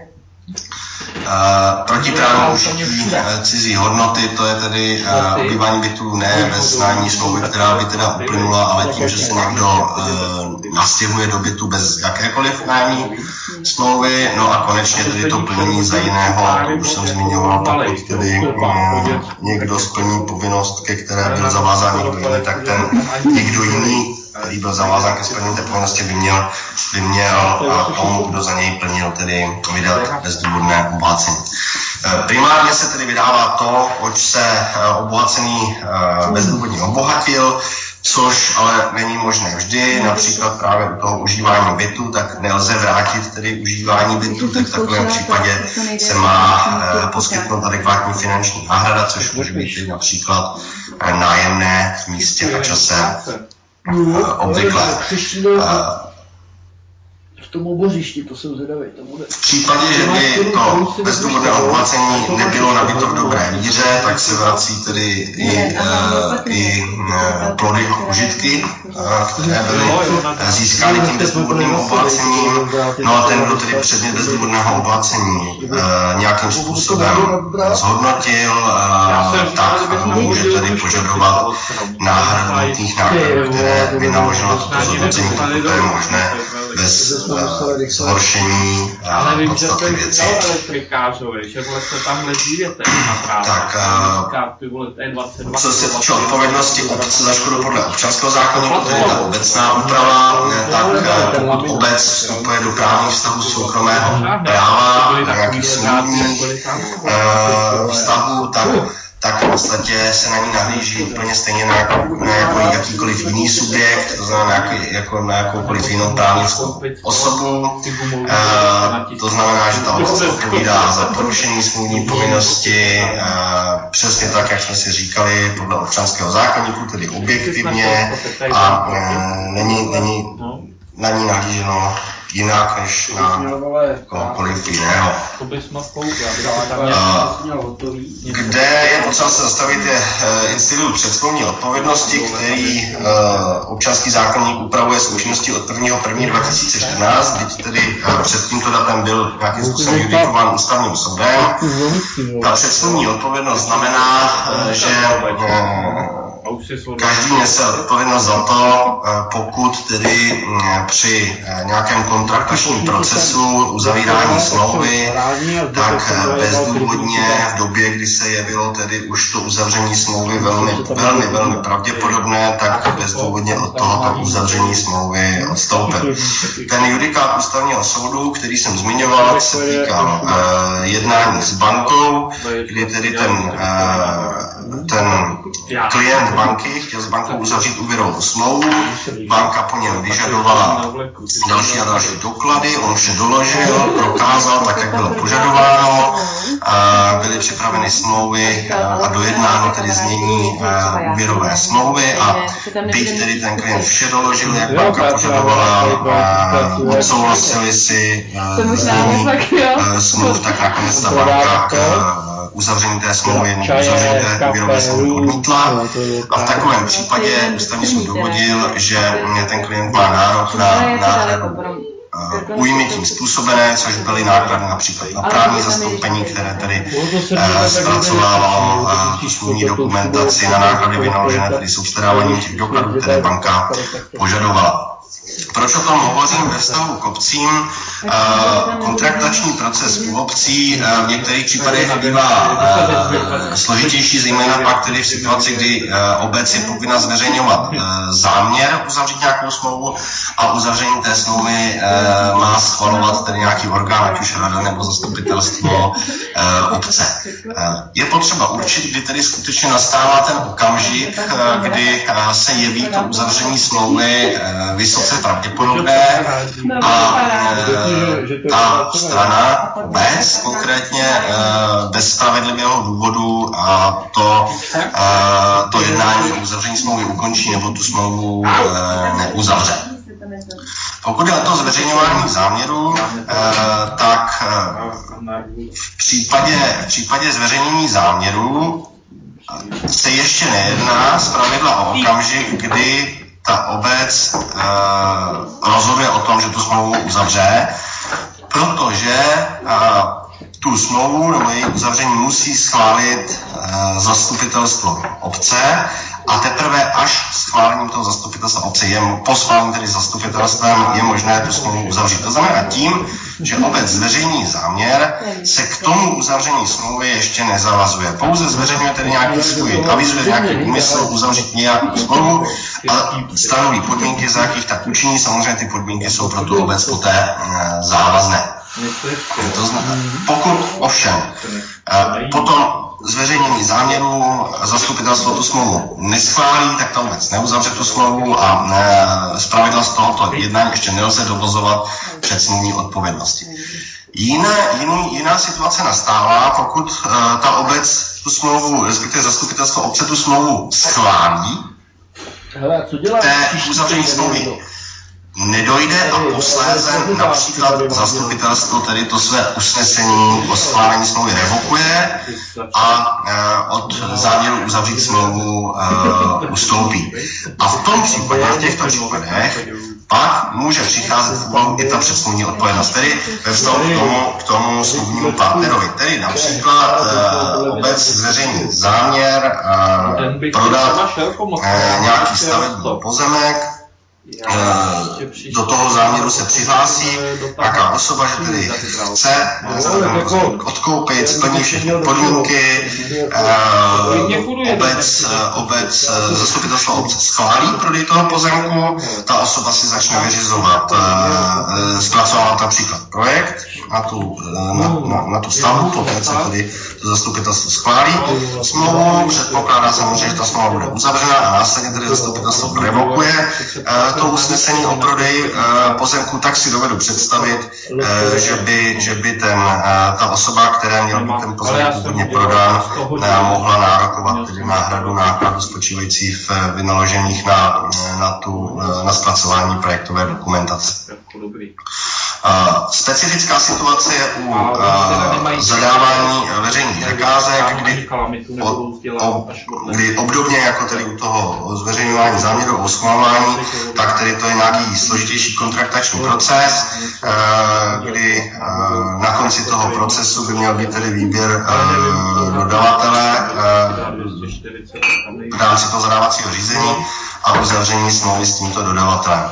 Uh, protiprávní užití uh, cizí hodnoty, to je tedy uh, obývání bytů ne bez nájemní smlouvy, která by teda uplynula, ale tím, že se někdo uh, nastěhuje do bytu bez jakékoliv nájemní smlouvy. No a konečně tedy to plnění za jiného, to už jsem zmiňoval, pokud tedy uh, někdo splní povinnost, ke které byl zavázán někdo jiný, tak ten někdo jiný, který byl zavázán ke splnění té povinnosti, by měl, by měl tomu, kdo za něj plnil, tedy vydat bezdůvodné obohacení. Primárně se tedy vydává to, oč se obohacený bezdůvodně obohatil, což ale není možné vždy, například právě u toho užívání bytu, tak nelze vrátit tedy užívání bytu, tak v takovém případě se má poskytnout adekvátní finanční náhrada, což může být například nájemné v místě a čase obvykle. V tom obořišti, to jsem zvědavý. V případě, že by to bezdůvodné obohacení nebylo nabito v dobré víře, tak se vrací tedy i, uh, i uh, plody a užitky, uh, které byly uh, získány tím bezdůvodným obohacením. No a ten, kdo tedy předmět bezdůvodného obohacení uh, nějakým způsobem zhodnotil, uh, tak může tedy požadovat náhradu nutných nákladů, které vynaložilo toto zhodnocení, pokud to je možné, bez zhoršení a podstaty věci. Tak, co se týče odpovědnosti obce za škodu podle občanského zákoníku, to je ta obecná úprava, tak pokud obec vstupuje do právních vztahů soukromého práva, nějakých smluvních vztahů, tak tak v podstatě se na ní nahlíží úplně stejně na, na jako jakýkoliv jiný subjekt, to znamená jako, jako na jakoukoliv jinou právnickou osobu. E, to znamená, že ta obec odpovídá za porušení smluvní povinnosti, e, přesně tak, jak jsme si říkali, podle občanského zákoníku, tedy objektivně, a e, není, není na ní nahlíženo jinak než na kohokoliv jiného. Kde je potřeba se zastavit, je institut předsmluvní odpovědnosti, který občanský zákoník upravuje s účinností od prvního prvního dva tisíce čtrnáct, byť tedy před tímto datem byl nějakým způsobem judikován ústavním soudem. Ta předsmluvní odpovědnost znamená, že každý nese odpovědnost za to, pokud tedy při nějakém kontraktačním procesu uzavírání smlouvy, tak bezdůvodně v době, kdy se jevilo tedy už to uzavření smlouvy velmi, velmi, velmi pravděpodobné, tak bezdůvodně od tohoto uzavření smlouvy odstoupil. Ten judikát ústavního soudu, který jsem zmiňoval, se týkal uh, jednání s bankou, kdy tedy ten, uh, ten klient banky chtěl s bankou uzavřít úvěrovou smlouvu, banka po něm vyžadovala další a další doklady, on vše doložil, prokázal tak, jak bylo požadováno, byly připraveny smlouvy a dojednáno tedy znění úvěrové smlouvy a byť tedy ten klient vše doložil, jak banka požadovala, odsouhlasili si znění smluv, tak nakonec ta banka uzavření té smlouvy nebo uzavření té úvěrové smlouvy odmítla. A v takovém případě ústavní soud dovodil, že ten klient má nárok na náhradu újmy tím způsobené, což byly náklady například na právní zastoupení, které tedy eh, zpracovávalo eh, tu smluvní dokumentaci, na náklady vynaložené tedy soubstaráváním těch dokladů, které banka požadovala. Proč o tom hovořím ve vztahu k obcím? Kontraktační proces u obcí v některých případech bývá složitější, zejména pak tedy v situaci, kdy obec je povinna zveřejňovat záměr uzavřít nějakou smlouvu a uzavření té smlouvy má schvalovat tedy nějaký orgán, ať už rada nebo zastupitelstvo obce. Je potřeba určit, kdy tedy skutečně nastává ten okamžik, kdy se jeví to uzavření smlouvy vysoce pravděpodobné a ta strana bez konkrétně bez spravedlivého důvodu a to, to jednání o uzavření smlouvy ukončí nebo tu smlouvu neuzavře. Pokud je o to zveřejňování záměru, tak v případě, v případě zveřejnění záměru se ještě nejedná zpravidla o okamžik, kdy ta obec e, rozhoduje o tom, že tu smlouvu uzavře, protože e, tu smlouvu nebo její uzavření musí schválit e, zastupitelstvo obce a teprve až schválením toho zastupitelstva obce je, po schválení tedy zastupitelstvem je možné tu smlouvu uzavřít. To znamená tím, že obec zveřejní záměr, se k tomu uzavření smlouvy ještě nezavazuje. Pouze zveřejňuje tedy nějaký svůj, avizuje nějaký úmysl uzavřít nějakou smlouvu a stanoví podmínky, za jakých tak učiní. Samozřejmě ty podmínky jsou pro tu obec poté závazné. To znamená, pokud ovšem potom zveřejnění záměru zastupitelstvo tu smlouvu neschválí, tak ta obec neuzavře tu smlouvu a zpravidla z tohoto jednání ještě nelze dovozovat předsmluvní odpovědnosti. Jiné, jiný, jiná situace nastává, pokud uh, ta obec tu smlouvu, respektive zastupitelstvo obce tu smlouvu schválí, té uzavření smlouvy nedojde a posléze například zastupitelstvo tedy to své usnesení o schválení smlouvy revokuje a e, od záměru uzavřít smlouvu e, ustoupí. A v tom případě, v těchto případech, pak může přicházet v úvahu i ta předsmluvní odpovědnost, tedy ve vztahu k tomu, k tomu smluvnímu partnerovi. Tedy například e, obec zveřejní záměr e, prodat e, nějaký stavební pozemek do toho záměru se přihlásí nějaká osoba, že tedy chce odkoupit, splní všechny podmínky, obec, obec, zastupitelstvo obce schválí prodej toho pozemku, ta osoba si začne vyřizovat, zpracovat například projekt na tu, na, na, na tu stavbu, poté se tedy to zastupitelstvo schválí smlouvu, předpokládá samozřejmě, že ta smlouva bude uzavřena a následně tedy zastupitelstvo revokuje to usnesení o prodeji pozemku, tak si dovedu představit, že by, že by ten, ta osoba, která měla být ten pozemek původně prodán, mohla nárokovat tedy náhradu nákladů spočívající v vynaložených na, na, tu, na zpracování projektové dokumentace. Uh, specifická situace je u uh, zadávání veřejných zakázek, kdy, o, o, kdy obdobně jako tedy u toho zveřejňování záměru o schvalování, tak tedy to je nějaký složitější kontraktační proces, uh, kdy uh, na konci toho procesu by měl být tedy výběr uh, dodavatele uh, v rámci toho zadávacího řízení a uzavření smlouvy s tímto dodavatelem.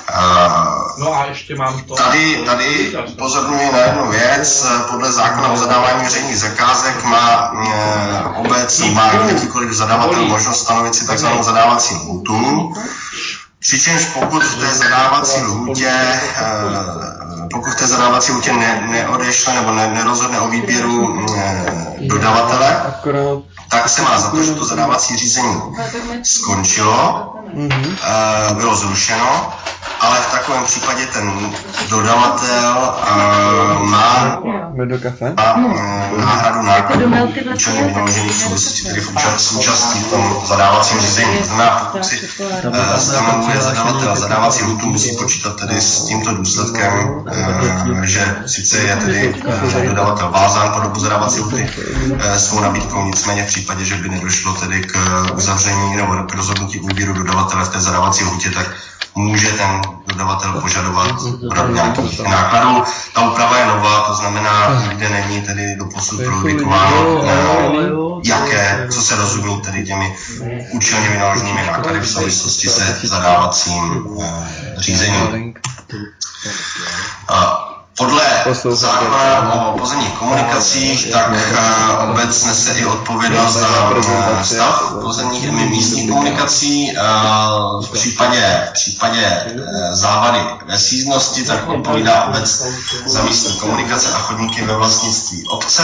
No a ještě mám to. Tady, tady upozorňuji na jednu věc. Podle zákona o zadávání veřejných zakázek má e, obec, má jakýkoliv zadavatel možnost stanovit si takzvanou zadávací lhůtu. Přičemž pokud v té zadávací lhůtě, e, pokud v té zadávací lhůtě ne, neodešle nebo ne, nerozhodne o výběru e, dodavatele, tak se má za to, že to zadávací řízení skončilo, e, bylo zrušeno, ale v takovém případě ten dodavatel uh, má uh, náhradu nákladů účelně vynaložených v souvislosti tedy v součástí v tom zadávacím řízení. To znamená, pokud si uh, stanovuje zadavatel zadávací lhůtu, musí počítat tedy s tímto důsledkem, uh, že sice je tedy uh, dodavatel vázán po dobu zadávací lhůty uh, svou nabídkou, nicméně v případě, že by nedošlo tedy k uzavření nebo k rozhodnutí úvěru dodavatele v té zadávací lhůtě, tak může ten dodavatel požadovat úhradu nějakých nákladů. Ta úprava je nová, to znamená, nikde není tedy doposud proindikováno, jaké, co se rozumí tedy těmi účelně vynaloženými náklady v souvislosti se zadávacím eh, řízením. A podle zákona o pozemních komunikacích, tak obec nese i odpovědnost za stav pozemních místních komunikací. V případě, v případě závady ve sídnosti, tak odpovídá obec za místní komunikace a chodníky ve vlastnictví obce.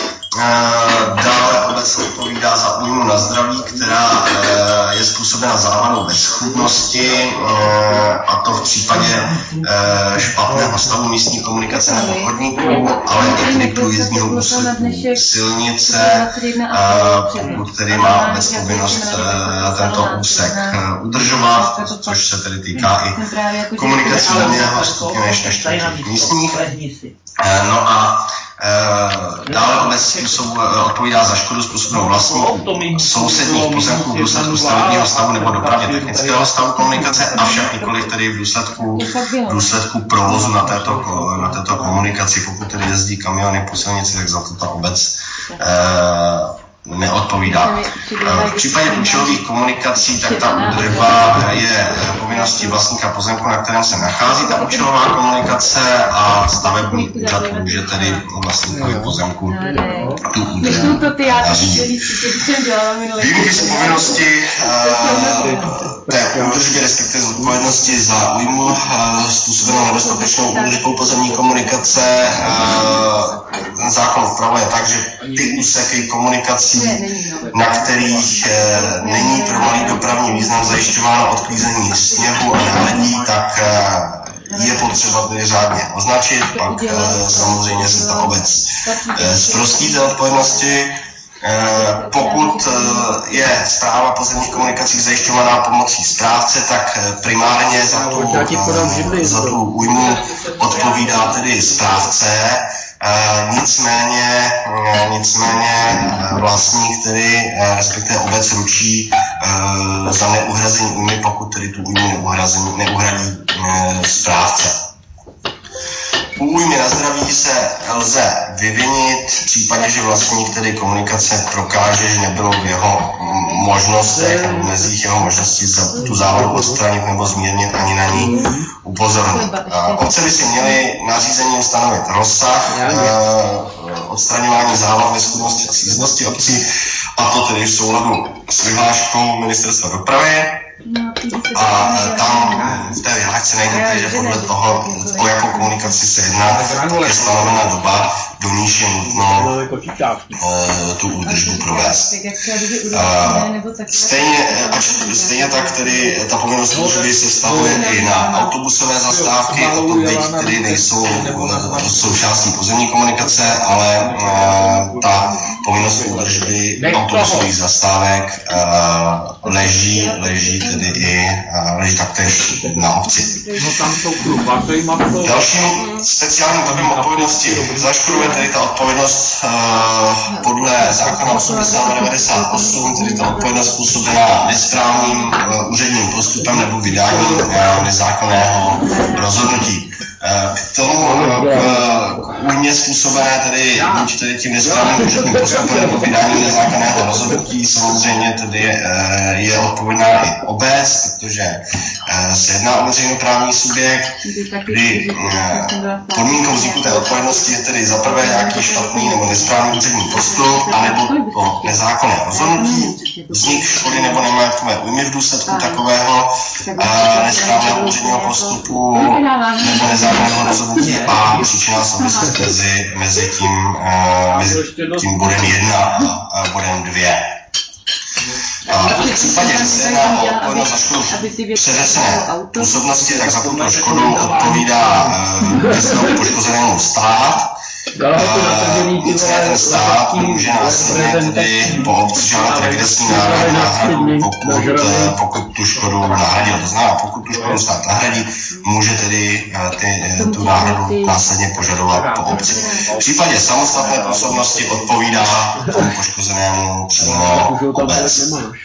Dále obec odpovídá za újmu na zdraví, která je způsobena závadou ve schůdnosti, a to v případě špatného stavu místní komunikace nebo chodníků, ale i tedy průjezdního úseku silnice, pokud tedy má obec povinnost tento úsek udržovat, což se tedy týká i komunikací jiného stupně než než místních. No a Uh, dále obec způsobu, uh, odpovídá za škodu způsobenou vlastníků sousedních pozemků v důsledku stavebního stavu nebo dopravně technického stavu komunikace, avšak nikoliv tedy v důsledku, v důsledku provozu na této, na této komunikaci. Pokud tedy jezdí kamiony po silnici, tak za to ta obec uh, neodpovídá. V případě účelových komunikací, tak ta údržba je povinností vlastníka pozemku, na kterém se nachází ta účelová komunikace, a stavební úřad může tedy vlastníkovi pozemku tu údržbu nařídit. Výjimky z povinnosti té údržby, respektive zodpovědnosti za újmu způsobenou nedostatečnou údržbou pozemní komunikace, zákon upravuje tak, že ty úseky komunikací, na kterých e, není pro malý dopravní význam zajišťováno odklízení sněhu a náledí, tak e, je potřeba tedy řádně označit, pak e, samozřejmě se ta obec e, zprostí té odpovědnosti. E, pokud e, je správa pozemních komunikací zajišťovaná pomocí správce, tak primárně za tu, e, za tu újmu odpovídá tedy správce. Uh, nicméně, uh, nicméně uh, vlastník, který uh, respektive obec ručí uh, za neuhrazení újmy, pokud tedy tu újmu neuhradí uh, správce. U újmy na zdraví se lze vyvinit v případě, že vlastník tedy komunikace prokáže, že nebylo v jeho možnostech nebo mezích jeho možností tu závadu odstranit nebo zmírnit ani na ní upozornit. Obce by si měly nařízením stanovit rozsah odstraňování závad ve schůdnosti a síznosti obcí, a to tedy v souladu s vyhláškou Ministerstva dopravy. A tam v té vyhlášce najdete, že podle toho, o jakou komunikaci se jedná, je stanovena doba, do níž je nutno uh, tu údržbu provést. Uh, stejně, ač, stejně tak tedy ta povinnost údržby se vztahuje i na autobusové zastávky, a to byť tedy nejsou uh, součástí pozemní komunikace, ale uh, ta povinnost údržby autobusových zastávek uh, leží, leží tedy i uh, leží taktéž na obci. Dalším speciálním typem odpovědnosti za škodu je tedy ta odpovědnost uh, podle zákona osmdesát devadesát osm, tedy ta odpovědnost způsobená nesprávným uh, úředním postupem nebo vydáním uh, nezákonného rozhodnutí. K tomu k újmě způsobené tedy buď tedy tím nesprávným úředním postupem nebo vydáním nezákonného rozhodnutí samozřejmě tedy je odpovědná i obec, protože se jedná o veřejnoprávní subjekt, kdy podmínkou vzniku té odpovědnosti je tedy za prvé nějaký špatný nebo nesprávný úřední postup, anebo to nezákonné rozhodnutí, vznik škody nebo nemajetkové újmy v důsledku takového nesprávného úředního postupu nebo nezákonného rozhodnutí a příčinná souvislost mezi, mezi, tím, uh, mezi tím bodem jedna a bodem dvě. A v případě, že se jedná o odpovědnost za škodu přenesené působnosti, tak za tuto škodu odpovídá uh, poškozenému stát. Nicméně ten stát může následně tedy po obci žádat regresní náhradu, pokud, pokud tu škodu nahradil. To znamená, pokud tu škodu stát nahradí, může tedy ty, tu náhradu následně požadovat po obci. V případě samostatné působnosti odpovídá tomu poškozenému přímo obec.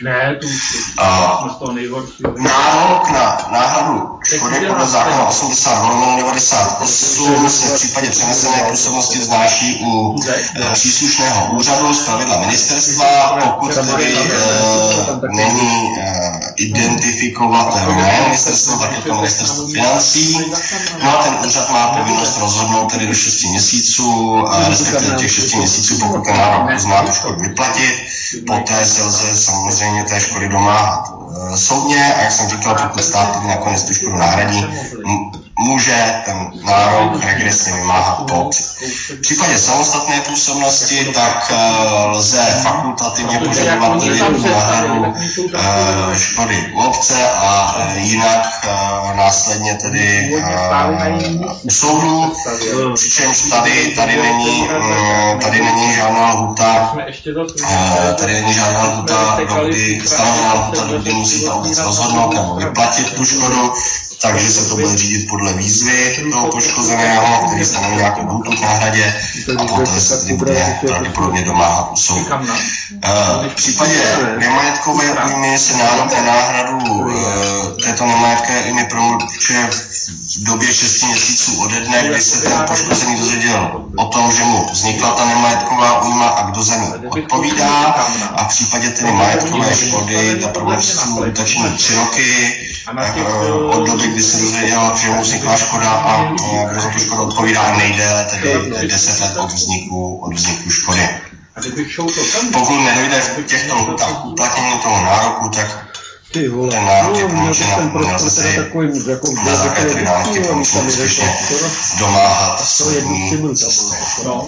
Nárok na náhradu škody podle zákona osmdesát devadesát osm se v případě přenesené působnosti vznáší u e, příslušného úřadu, zpravidla ministerstva, pokud tedy e, není e, identifikovatelné ministerstvo, tak je to ministerstvo financí. No a ten úřad má povinnost rozhodnout tedy do šesti měsíců, e, respektive těch šesti měsíců, pokud ten nárok uzná tu škodu vyplatit. Poté se lze samozřejmě té škody domáhat e, soudně, a jak jsem říkal, pokud stát tedy nakonec tu škodu nahradí, může ten nárok regresně vymáhat po obci. V případě samostatné působnosti tak uh, lze fakultativně požadovat tedy tu náhradu uh, škody u obce a uh, jinak uh, následně tedy uh, u soudu, přičemž tady, tady, není, um, tady není žádná lhůta, uh, tady není žádná lhůta, dokdy stanovená lhůta, dokdy musí ta obec rozhodnout nebo vyplatit tu škodu. Takže se to bude řídit podle výzvy toho poškozeného, který stanoví nějakou lhůtu k náhradě, a poté se tedy bude pravděpodobně domáhat u soudu. V případě nemajetkové újmy se nárok na náhradu této nemajetkové újmy promlčuje v době šesti měsíců ode dne, kdy se ten poškozený dozvěděl o tom, že mu vznikla ta nemajetková újma a kdo za ní odpovídá. A v případě tedy majetkové škody ta promlčecí lhůta činí tři roky od doby, kdy se dozvěděl, že mu vznikla škoda a kdo za tu škodu odpovídá, nejdéle tedy deset let od vzniku, od vzniku škody. Pokud nedojde v těchto lhůtách k uplatnění toho nároku, tak ten nárok je promlčen a nelze se na základě tedy námitky promlčen úspěšně domáhat soudní cestou.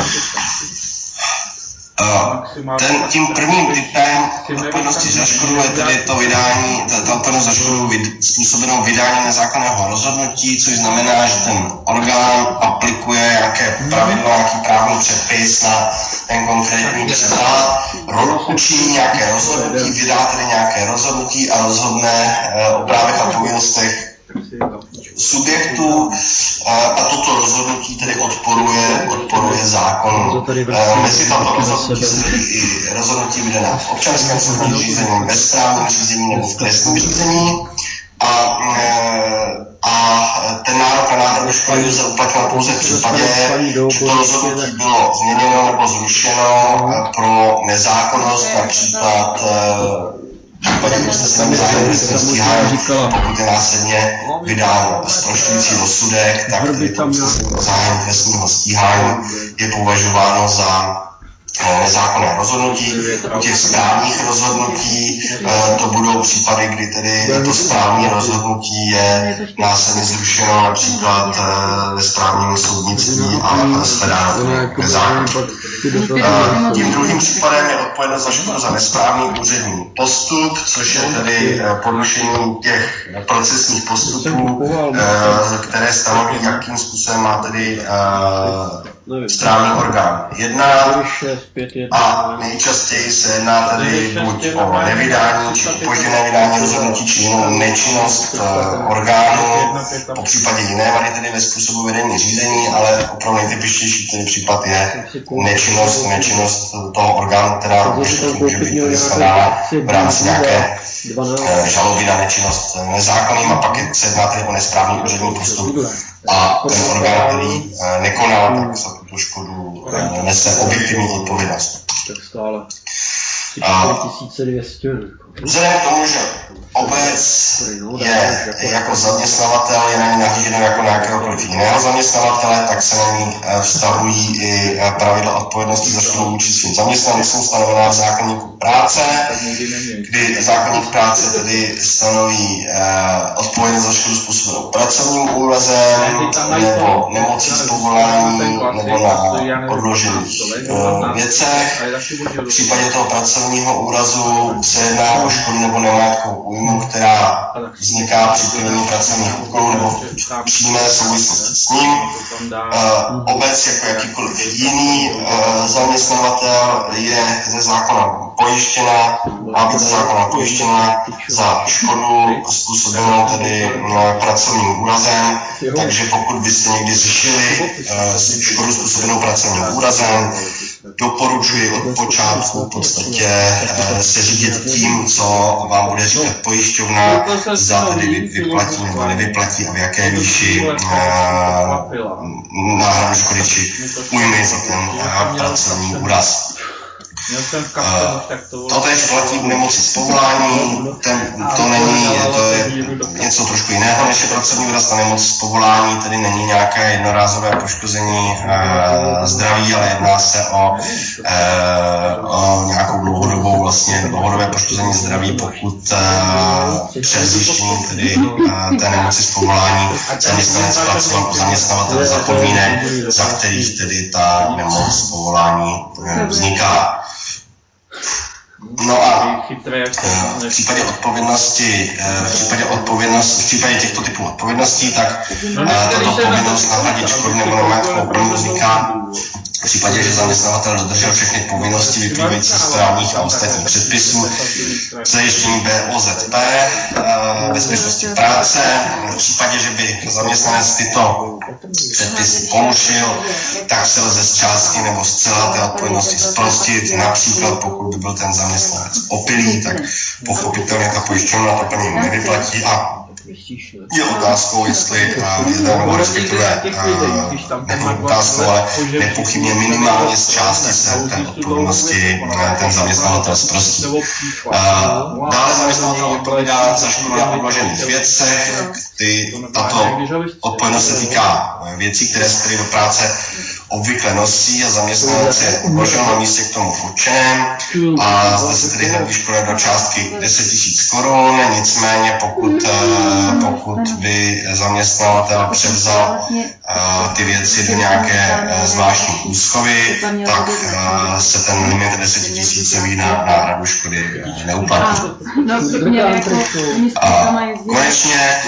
Ten, tím prvním typem odpovědnosti za škodu je tedy to vydání, ta odpovědnost za škodu způsobenou vydáním nezákonného rozhodnutí, což znamená, že ten orgán aplikuje nějaké pravidlo, nějaký právní předpis na ten konkrétní případ, učiní nějaké rozhodnutí, vydá tedy nějaké rozhodnutí a rozhodne o právech a povinnostech subjektů a toto rozhodnutí tedy odporuje, odporuje zákonu. Mezi tato rozhodnutí se tedy i rozhodnutí vydaná v občanském soudním řízení, ve správním řízení nebo v trestním řízení. A, a ten nárok na náhradu škody lze uplatňovat pouze v případě, že to rozhodnutí bylo změněno nebo zrušeno pro nezákonnost, například v případě usnesení zahájení stíhání, pokud je následně vydán zprošťující rozsudek, tak tedy to usnesení zahájení trestního stíhání je považováno za nezákonné rozhodnutí. U těch správních rozhodnutí to budou případy, kdy tedy to správní rozhodnutí je následně zrušeno například ve správním soudnictví a shledáno nezákonné. Tím druhým případem je odpovědnost za škodu za nesprávný úřední postup, což je tedy porušení těch procesních postupů, které stanoví, jakým způsobem má tedy správní orgán jedná. A nejčastěji se jedná tedy buď o nevydání, či opožděné vydání rozhodnutí, či jinou nečinnost uh, orgánu, po případě jiné vady tedy ve způsobu vedení řízení, ale opravdu nejtypičtější tedy případ je nečinnost, nečinnost toho orgánu, která může být tedy shledána v rámci nějaké uh, žaloby na nečinnost nezákonným, a pak se jedná tedy o nesprávný úřední postup a ten orgán, který uh, nekonal, tak za tuto škodu uh, nese objektivní odpovědnost. Tak stále. Vzhledem k tomu, že obec je jako zaměstnavatel, je na ní nahlíženo jako na jakéhokoliv jiného zaměstnavatele, tak se na ní vztahují i pravidla odpovědnosti za škodu vůči svým zaměstnancům stanovená v zákoníku práce, kdy zákoník práce tedy stanoví odpovědnost za škodu způsobenou pracovním úrazem nebo nemocí z povolání nebo na odložených věcech. V případě toho pracovního úrazu se jedná o škodu nebo nemátkovou újmu, která vzniká při plnění pracovních úkolů nebo v přímé souvislosti s ním. Uh, obec jako jakýkoliv jiný uh, zaměstnavatel je ze zákona pojištěna, má být ze zákona pojištěna za škodu způsobenou tedy uh, pracovním úrazem, takže pokud byste někdy řešili uh, škodu způsobenou pracovním úrazem, doporučuji od počátku v podstatě uh, se řídit tím, co vám bude říkat pojišťovna, zda tedy vyplatí nebo nevyplatí a v jaké výši náhradu škody či újmy za ten uh, pracovní úraz. Uh, to tež platí u nemoci z povolání, ten, to není, to je něco trošku jiného než je pracovní úraz. Ta nemoc z povolání tedy není nějaké jednorázové poškození uh, zdraví, ale jedná se o, uh, o nějakou dlouhodobou, vlastně dlouhodobé poškození zdraví, pokud uh, přes zjištění tedy uh, té nemoci z povolání zaměstnanec pracoval u zaměstnavatele za podmínek, za kterých tedy ta nemoc z povolání uh, vzniká. No a v případě odpovědnosti, v případě odpovědnosti, v případě těchto typů odpovědností, tak tato povinnost nahradit škodu nebo nemátkovou újmu vzniká v případě, že zaměstnavatel dodržel všechny povinnosti vyplývající z právních a ostatních předpisů, zajištění B O Z P, bezpečnosti práce. V případě, že by zaměstnanec tyto předpisy porušil, tak se lze z části nebo zcela té odpovědnosti zprostit. Například pokud by byl ten zaměstnanec opilý, tak pochopitelně ta pojišťovna to plnění nevyplatí a je otázkou, jestli je nebo respektive nebyl otázkou, ale nepochybně minimálně z části se té odpovědnosti ten zaměstnavatel zprostí. Dále zaměstnavatel odpovídá za škodu na odložených věcech. Ty, tato odpovědnost se týká věcí, které se tedy do práce obvykle nosí a zaměstnanec je odložil na místě k tomu určeném a zde se tedy hradí škoda do částky deset tisíc korun, nicméně pokud, pokud by zaměstnavatel převzal ty věci do nějaké zvláštní úschovy, tak se ten limit deset tisícový na náhradu škody neuplatí. A konečně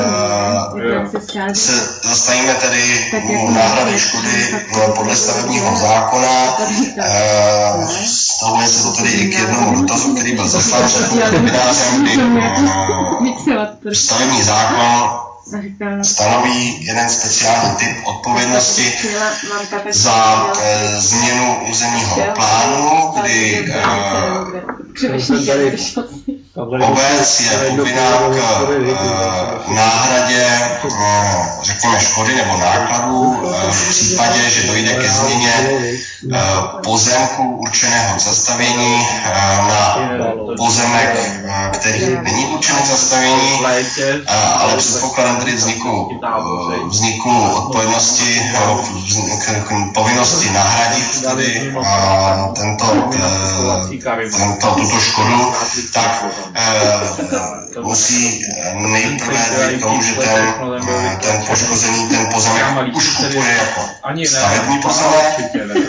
se zastavíme tedy u náhrady škody podle stavebního zákona. Stavuje se to tedy i k jednomu dotazu, který byl zaslán před webinářem, kdy stavební zákon stanoví jeden speciální typ odpovědnosti za e, změnu územního plánu, kdy e, Obec je povinná k náhradě, řekněme, škody nebo nákladů v případě, že dojde ke změně pozemku určeného k zastavění na pozemek, který není určený k zastavění, ale předpokladem tedy vzniku, vzniku odpovědnosti, povinnosti nahradit tedy tento, tento, tuto škodu, tak e, musí nejprve dojít k tomu, že ten, ten poškozený ten pozemek už kupuje jako stavební pozemek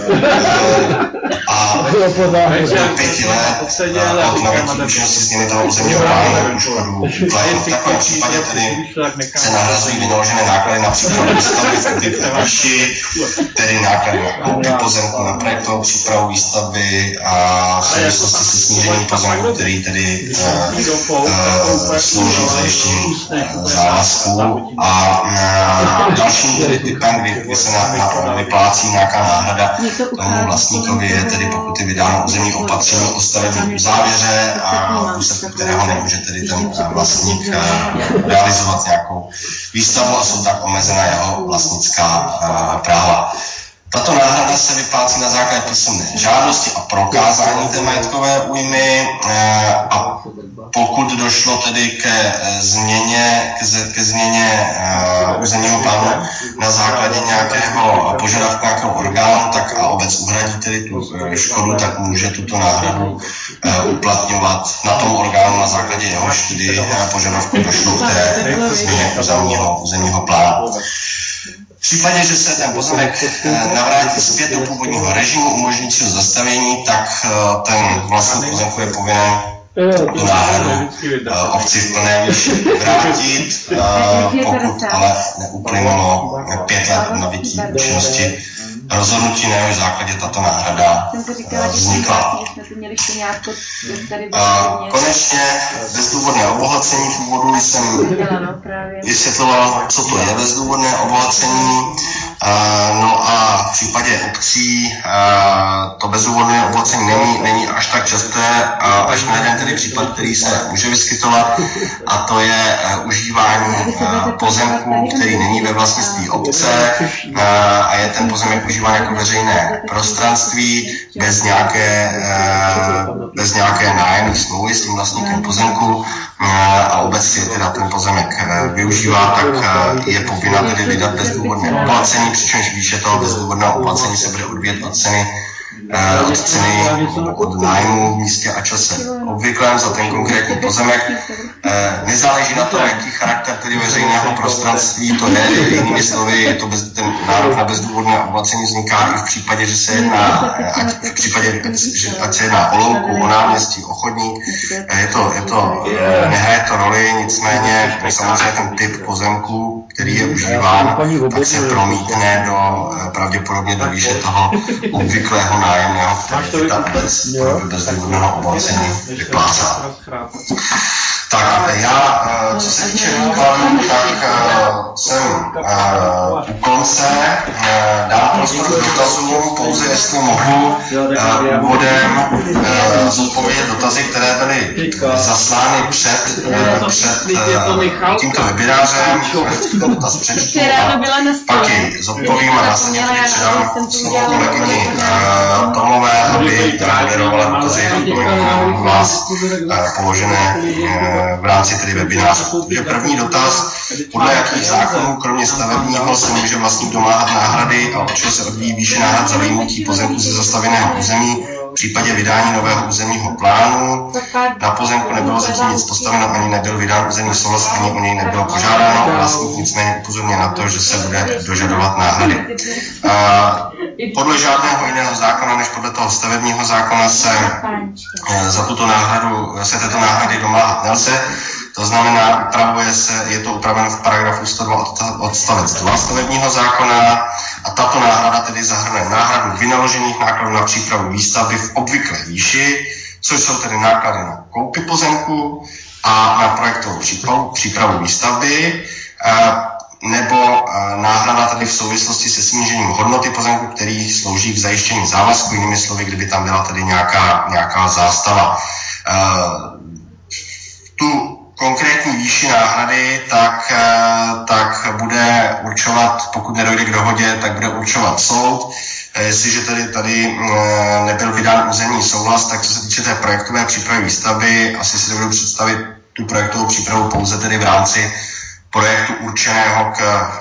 a do pěti let od nabytí účinnosti změny toho územního plánu tu škodu platí. V takovém případě tedy se nahrazují vynaložené náklady na přípravu výstavby v obvyklé výši, tedy náklady na koupi pozemku, na projektovou přípravu výstavby a v souvislosti se snížením pozemku, který tedy slouží k zajištění závazků a dalším tedy typem, kdy, kdy se na, na, vyplácí nějaká náhrada tomu vlastníkovi, je tedy pokud je vydáno územní opatření o stavební uzávěře a v důsledku kterého nemůže tedy ten vlastník realizovat nějakou výstavu a jsou tak omezena jeho vlastnická práva. Tato náhrada se vyplácí na základě písemné žádosti a prokázání té majetkové újmy a pokud došlo tedy ke změně, ke změně územního plánu na základě nějakého požadavku nějakého orgánu, tak a obec uhradí tedy tu škodu, tak může tuto náhradu uplatňovat na tom orgánu, na základě jehož tedy požadavku došlo k té změně územního, územního plánu. V případě, že se ten pozemek navrátí zpět do původního režimu umožňujícího zastavění, tak ten vlastník pozemku je povinen tu náhradu obci v plné výši vrátit, pokud ale neuplynulo pět let od nabytí účinnosti rozhodnutí, na jehož základě tato náhrada vznikla. Konečně bezdůvodné obohacení. V úvodu jsem vysvětloval, co to je bezdůvodné obohacení. No a v případě obcí to bezdůvodné obohacení není, není až tak časté, až na jeden tedy případ, který se může vyskytovat, a to je užívání pozemku, který není ve vlastnictví obce a je ten pozemek užíván jako veřejné prostranství bez nějaké, bez nějaké nájemní smlouvy s tím vlastníkem pozemku a obec si teda ten pozemek využívá, tak je povinna tedy vydat bezdůvodné oplacení, přičemž výše toho bezdůvodného oplacení se bude odvíjet od ceny od ceny od nájmu v místě a čase obvyklém za ten konkrétní pozemek. Nezáleží na tom, jaký charakter tedy veřejného prostranství to je. Jinými slovy, je to bez, ten nárok na bezdůvodné oplacení vzniká i v případě, že se jedná, ať, v případě, že, ať se jedná o louku, o náměstí, o chodník. Je to, je to, nehraje to roli, nicméně samozřejmě ten typ pozemku, který je užíván, tak se promítne do, pravděpodobně do výše toho obvyklého nájemného, který ta obec bezdůvodného oplacení vyplácá. Tak já, co se týče výkladu, tak jsem u konce, dám prostor k dotazům, pouze jestli mohu úvodem zodpovědět dotazy, které byly zaslány před, před tímto webinářem. Dotaz přečtu a pak ji zodpovím a následně tedy předám slovo kolegyni Tomové, aby moderovala dotazy u vás položené v rámci tedy webináře. Takže první dotaz, podle jakých zákonů, kromě stavebního, se může vlastník domáhat náhrady a od čeho se odvíjí výše náhrad za vyjmutí pozemku ze zastavěného území v případě vydání nového územního plánu. Na pozemku nebylo zatím nic postaveno, ani nebyl vydán územní souhlas, ani o něj nebylo požádáno. Vlastník nicméně upozorňuje na to, že se bude dožadovat náhrady. Podle žádného jiného zákona, než podle toho stavebního zákona, se za tuto náhradu, se této náhrady domáhat nelze. To znamená, upravuje se, je to upraveno v paragrafu sto dva odstavec dva stavebního zákona a tato náhrada tedy zahrnuje náhradu vynaložených nákladů na přípravu výstavby v obvyklé výši, což jsou tedy náklady na koupi pozemku a na projektovou přípravu, přípravu výstavby, nebo náhrada tady v souvislosti se snížením hodnoty pozemku, který slouží k zajištění závazku, jinými slovy, kdyby tam byla tedy nějaká, nějaká zástava. konkrétní výši náhrady, tak, tak bude určovat, pokud nedojde k dohodě, tak bude určovat soud. Jestliže tedy tady nebyl vydán územní souhlas, tak co se týče té projektové přípravy výstavby, asi si dovedu představit tu projektovou přípravu pouze tedy v rámci projektu určeného k,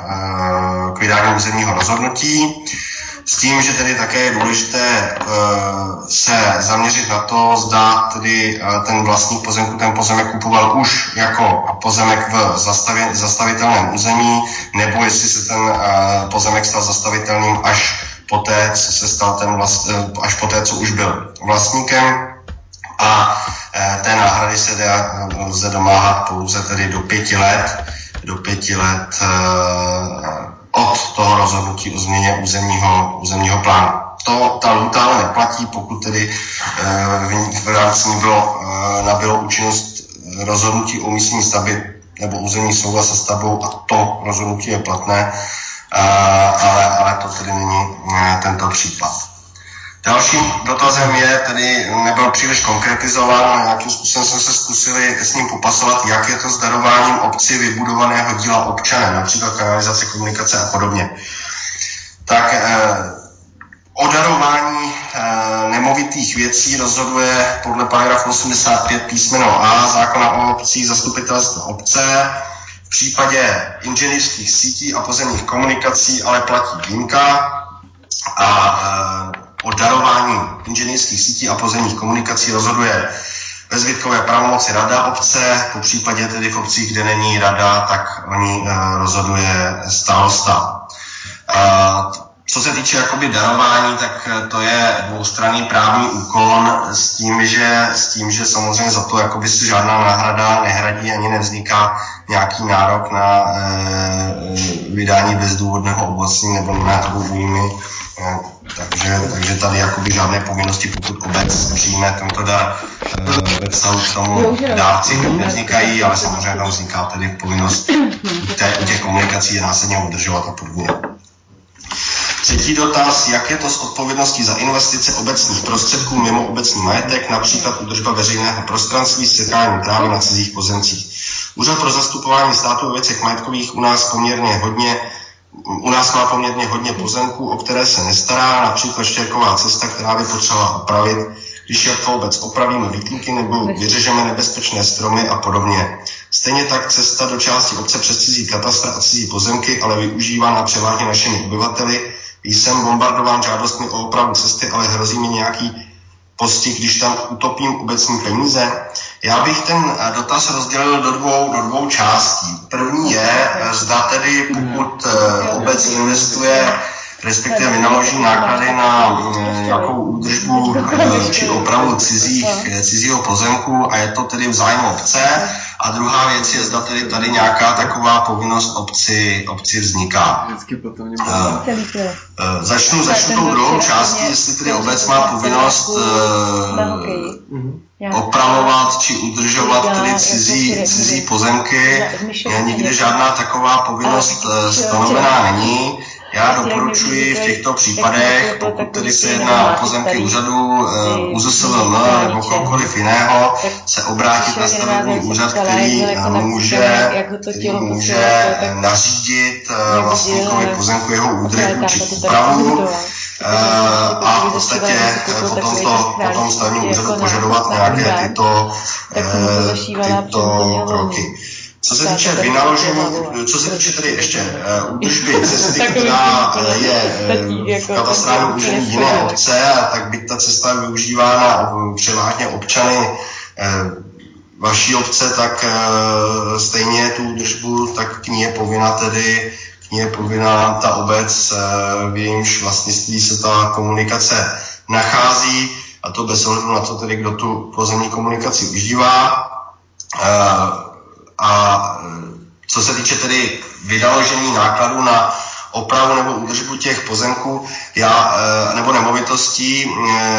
k vydání územního rozhodnutí. S tím, že tedy také je důležité se zaměřit na to, zda tedy ten vlastník pozemku ten pozemek kupoval už jako pozemek v zastavě, zastavitelném území, nebo jestli se ten pozemek stal zastavitelným až poté, co se stal ten vlast, až poté, co už byl vlastníkem. A té náhrady se lze domáhat pouze tedy do pěti let, do pěti let od toho rozhodnutí o změně územního, územního plánu. To, ta lhůta ale neplatí, pokud tedy v, v rámci ní bylo, nabylo účinnost rozhodnutí o umístění stavby nebo územní souhlas se stavbou a to rozhodnutí je platné, ale, ale to tedy není tento případ. Dalším dotazem je, tedy nebyl příliš konkretizován, ale nějakým způsobem jsme se zkusili s ním popasovat, jak je to s darováním obci vybudovaného díla občanem, například kanalizace, komunikace a podobně. Tak eh, o darování eh, nemovitých věcí rozhoduje podle paragrafu osmdesát pět písmeno A zákona o obcích zastupitelstvo obce. V případě inženýrských sítí a pozemních komunikací ale platí výjimka a eh, o darování inženýrských sítí a pozemních komunikací rozhoduje ve zbytkové pravomoci rada obce, po případě tedy v obcích, kde není rada, tak o ní e, rozhoduje starosta. E, co se týče jakoby darování, tak to je dvoustranný právní úkon s tím, že, s tím, že samozřejmě za to jakoby se žádná náhrada nehradí ani nevzniká nějaký nárok na e, vydání bezdůvodného oblastní nebo na takovou újmy. E, Takže, takže tady jakoby žádné povinnosti, pokud obec přijme tento dar e, ve vztahu k tomu dárci nevznikají, ale samozřejmě tam vzniká tedy povinnost u těch komunikací je následně udržovat a podobně. Třetí dotaz, jak je to s odpovědností za investice obecních prostředků mimo obecní majetek, například údržba veřejného prostranství s sekáním trávy na cizích pozemcích. Úřad pro zastupování státu ve věcech majetkových u nás poměrně hodně U nás má poměrně hodně pozemků, o které se nestará, například Štěrková cesta, která by potřebovala opravit, když jako obec opravíme výtluky nebo vyřežeme nebezpečné stromy a podobně. Stejně tak cesta do části obce přes cizí katastr a cizí pozemky, ale využívaná převážně našimi obyvateli. Jsem bombardován žádostmi o opravu cesty, ale hrozí mi nějaký postih, když tam utopím obecní peníze. Já bych ten dotaz rozdělil do dvou, do dvou částí. První je, zda tedy pokud obec investuje, respektive vynaloží náklady na nějakou údržbu či opravu cizích, cizího pozemku a je to tedy v zájmu obce. A druhá věc je, zda tedy tady nějaká taková povinnost obci, obci vzniká. Uh, uh, začnu, začnu tou druhou částí, jestli tedy obec má povinnost uh, opravovat či udržovat tedy cizí, cizí pozemky. Nikde žádná taková povinnost stanovená není. Já doporučuji v těchto případech, pokud tedy se jedná o pozemky úřadu, U Z S V M nebo kohokoliv jiného, se obrátit na stavební úřad, který může, který může nařídit vlastníkovi pozemku jeho údržbu či úpravu a v podstatě potom, to, potom stavební úřadu požadovat nějaké tyto, tyto kroky. Co se týče vynaložení, co se týče tedy ještě uh, údržby cesty, která je v katastrálním území jiné obce, a tak by ta cesta je využívána převážně občany uh, vaší obce, tak uh, stejně tu údržbu, tak k ní je povinna tedy, k ní je povinna ta obec, uh, v jejímž vlastnictví se ta komunikace nachází, a to bez ohledu na to tedy, kdo tu pozemní komunikaci užívá. Uh, A co se týče tedy vynaložení nákladů na opravu nebo údržbu těch pozemků já, nebo nemovitostí,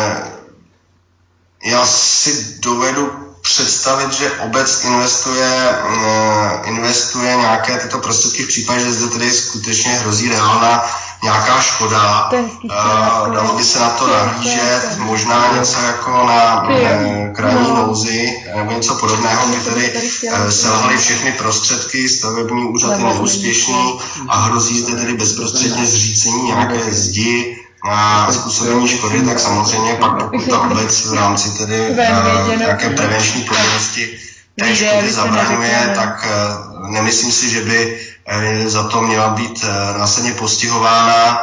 já si dovedu představit, že obec investuje, investuje nějaké tyto prostředky v případě, že zde tedy skutečně hrozí reálná nějaká škoda. Dalo by se na to nahlížet, možná něco jako na krajní nouzi, nebo něco podobného, kdy tedy selhaly všechny prostředky, stavební úřad je neúspěšný a hrozí zde tedy bezprostředně zřícení nějaké zdi na způsobení škody, tak samozřejmě pak pokud ta obec v rámci tedy nějaké prevenční povinnosti té škody zabraňuje, tak nemyslím si, že by za to měla být následně postihována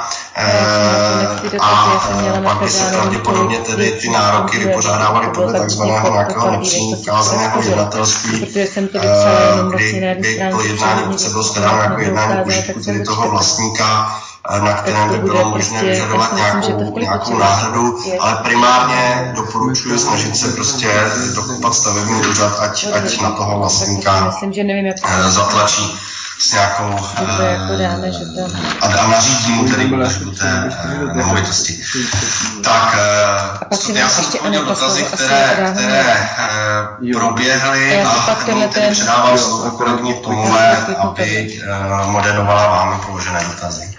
a pak by se pravděpodobně tedy ty nároky vypořádávaly podle takzvaného nějakého nepřikázaného jednatelství, kdy by to jednání obce bylo shledáno jako jednání užitku tedy toho vlastníka, na kterém by bylo možné vyžadovat nějakou, nějakou náhradu, ale primárně doporučuji snažit se prostě dokopat stavební úřad, ať, ať na toho vlastníka zatlačí s nějakou a, a nařídí mu tedy údržbu té nemovitosti. Tak, já jsem odpověděl dotazy, které, které proběhly a nyní tedy předávám slovo kolegyni Tomové, aby moderovala vámi položené dotazy.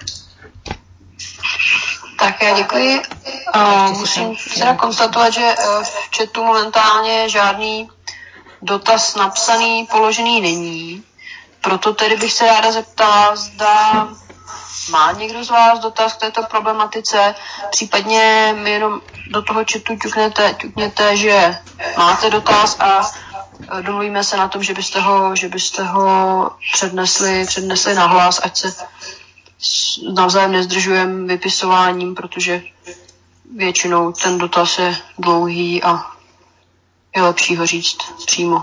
Tak já děkuji. Uh, musím teda konstatovat, že uh, v chatu momentálně žádný dotaz napsaný, položený není. Proto tedy bych se ráda zeptala, zda má někdo z vás dotaz k této problematice, případně mi jenom do toho chatu ťukněte, ťukněte, že máte dotaz a domluvíme se na tom, že byste ho, že byste ho přednesli, přednesli nahlas, ať se navzájem nezdržujeme vypisováním, protože většinou ten dotaz je dlouhý a je lepší ho říct přímo.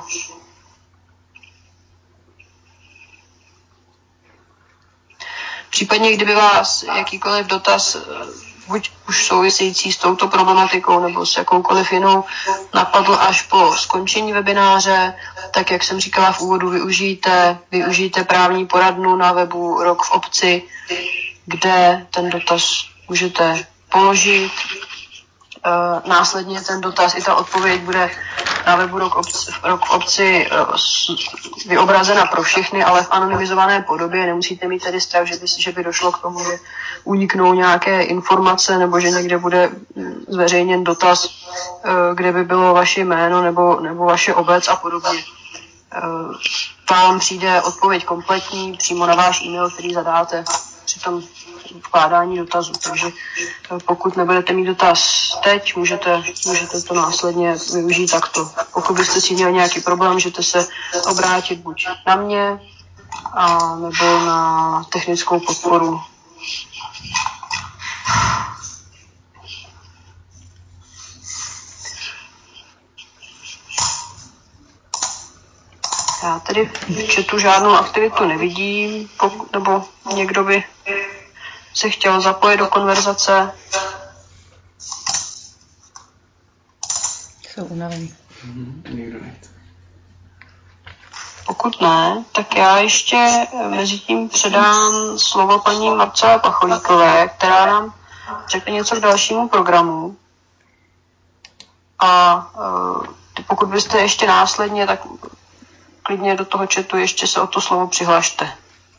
Případně, kdyby vás jakýkoliv dotaz, buď už související s touto problematikou nebo s jakoukoliv jinou, napadl až po skončení webináře, tak jak jsem říkala v úvodu, využijte, využijte právní poradnu na webu Rok v obci, kde ten dotaz můžete položit. E, následně ten dotaz i ta odpověď bude na webu Rok, obci, Rok v obci e, vyobrazena pro všechny, ale v anonymizované podobě. Nemusíte mít tedy strach, že by, že by došlo k tomu, že uniknou nějaké informace nebo že někde bude zveřejněn dotaz, e, kde by bylo vaše jméno nebo, nebo vaše obec a podobně. E, vám přijde odpověď kompletní přímo na váš e-mail, který zadáte při tom vkládání dotazů. Takže pokud nebudete mít dotaz teď, můžete, můžete to následně využít takto. Pokud byste si měli nějaký problém, můžete se obrátit buď na mě, a nebo na technickou podporu. Já tedy v chatu žádnou aktivitu nevidím, pokud, nebo někdo by se chtěl zapojit do konverzace. Jsou unavení. Nikdo nechce. Pokud ne, tak já ještě mezi tím předám slovo paní Marcele Pacholíkové, která nám řekne něco k dalšímu programu. A e, pokud byste ještě následně, tak klidně do toho chatu ještě se o to slovo přihlašte.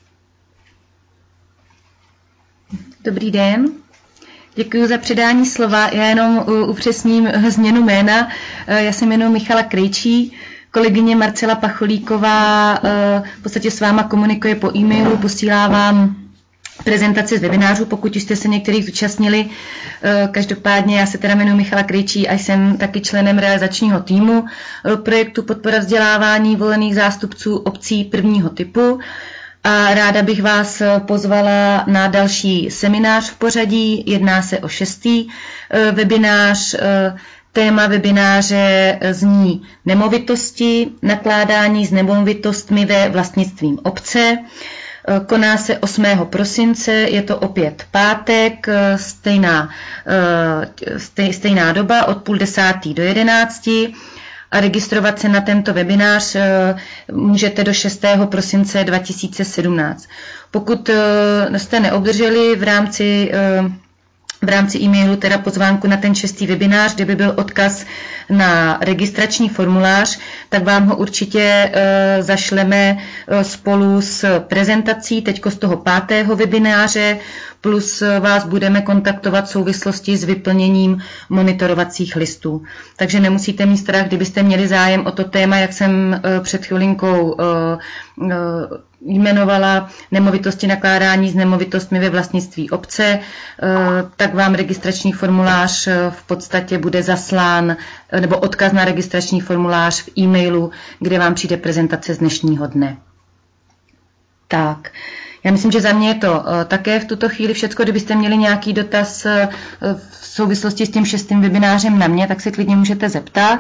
Dobrý den. Děkuji za předání slova. Já jenom upřesním změnu jména. Já se jmenuji Michala Krejčí. Kolegyně Marcela Pacholíková v podstatě s váma komunikuje po e-mailu, posílá vám prezentaci z webinářů, pokud jste se některých zúčastnili. Každopádně já se teda jmenuji Michala Krejčí a jsem taky členem realizačního týmu projektu Podpora vzdělávání volených zástupců obcí prvního typu. A ráda bych vás pozvala na další seminář v pořadí. Jedná se o šestý webinář. Téma webináře zní nemovitosti, nakládání s nemovitostmi ve vlastnictvím obce. Koná se osmého prosince, je to opět pátek, stejná, stej, stejná doba od půl desátý do jedenácti. A registrovat se na tento webinář můžete do šestého prosince dva tisíce sedmnáct. Pokud jste neobdrželi v rámci v rámci e-mailu teda pozvánku na ten šestý webinář, kde by byl odkaz na registrační formulář, tak vám ho určitě e, zašleme e, spolu s prezentací teďko z toho pátého webináře, plus vás budeme kontaktovat v souvislosti s vyplněním monitorovacích listů. Takže nemusíte mít strach, kdybyste měli zájem o to téma, jak jsem e, před chvilinkou e, e, jmenovala nemovitosti, nakládání s nemovitostmi ve vlastnictví obce, tak vám registrační formulář v podstatě bude zaslán, nebo odkaz na registrační formulář v e-mailu, kde vám přijde prezentace z dnešního dne. Tak, já myslím, že za mě je to také v tuto chvíli všecko. Kdybyste měli nějaký dotaz v souvislosti s tím šestým webinářem na mě, tak se klidně můžete zeptat.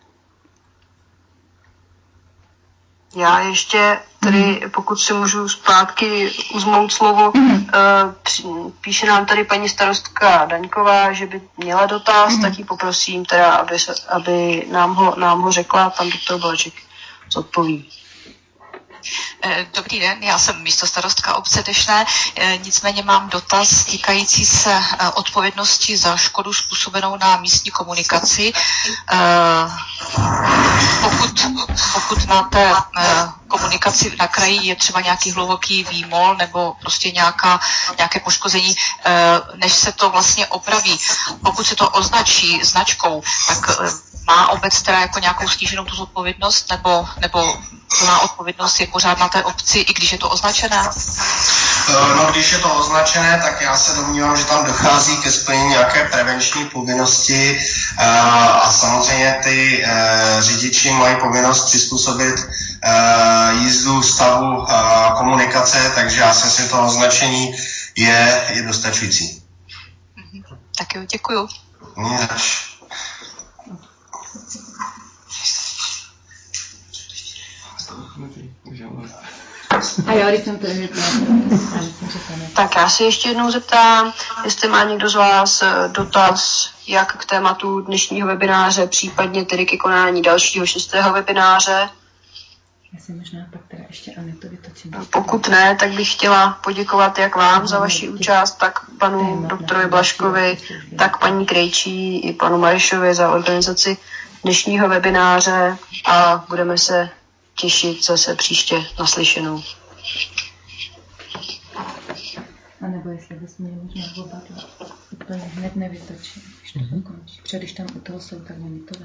Já ještě tady, pokud si můžu zpátky uzmout slovo, mm. píše nám tady paní starostka Daňková, že by měla dotaz, mm. tak ji poprosím teda, aby, se, aby nám, ho, nám ho řekla, pan doktor Blažek zodpoví. Dobrý den, já jsem místostarostka obce Deštné, nicméně mám dotaz týkající se odpovědnosti za škodu způsobenou na místní komunikaci. Pokud, pokud na té komunikaci na kraji je třeba nějaký hluboký výmol nebo prostě nějaká, nějaké poškození, než se to vlastně opraví. Pokud se to označí značkou, tak má obec teda jako nějakou sníženou tu zodpovědnost, nebo, nebo plná odpovědnost je pořád na té obci, i když je to označené? No, když je to označené, tak já se domnívám, že tam dochází ke splnění nějaké prevenční povinnosti a samozřejmě ty řidiči mají povinnost přizpůsobit jízdu stavu komunikace, takže já si myslím, že to označení je, je dostačující. Tak jo, děkuju. Níž. A já, když jsem to Tak já se ještě jednou zeptám, jestli má někdo z vás dotaz jak k tématu dnešního webináře, případně tedy ke konání dalšího šestého webináře. Já si možná pak teda ještě Anetu vytočím. Pokud ne, tak bych chtěla poděkovat jak vám za vaši účast, tak panu doktorovi Blažkovi, tak paní Krejčí i panu Marešovi za organizaci dnešního webináře a budeme se těšit zase příště naslyšenou. A nebo jestli bys mě možná oba dva úplně hned nevytočil, když to končí. Protože když tam u toho jsou, tak oni to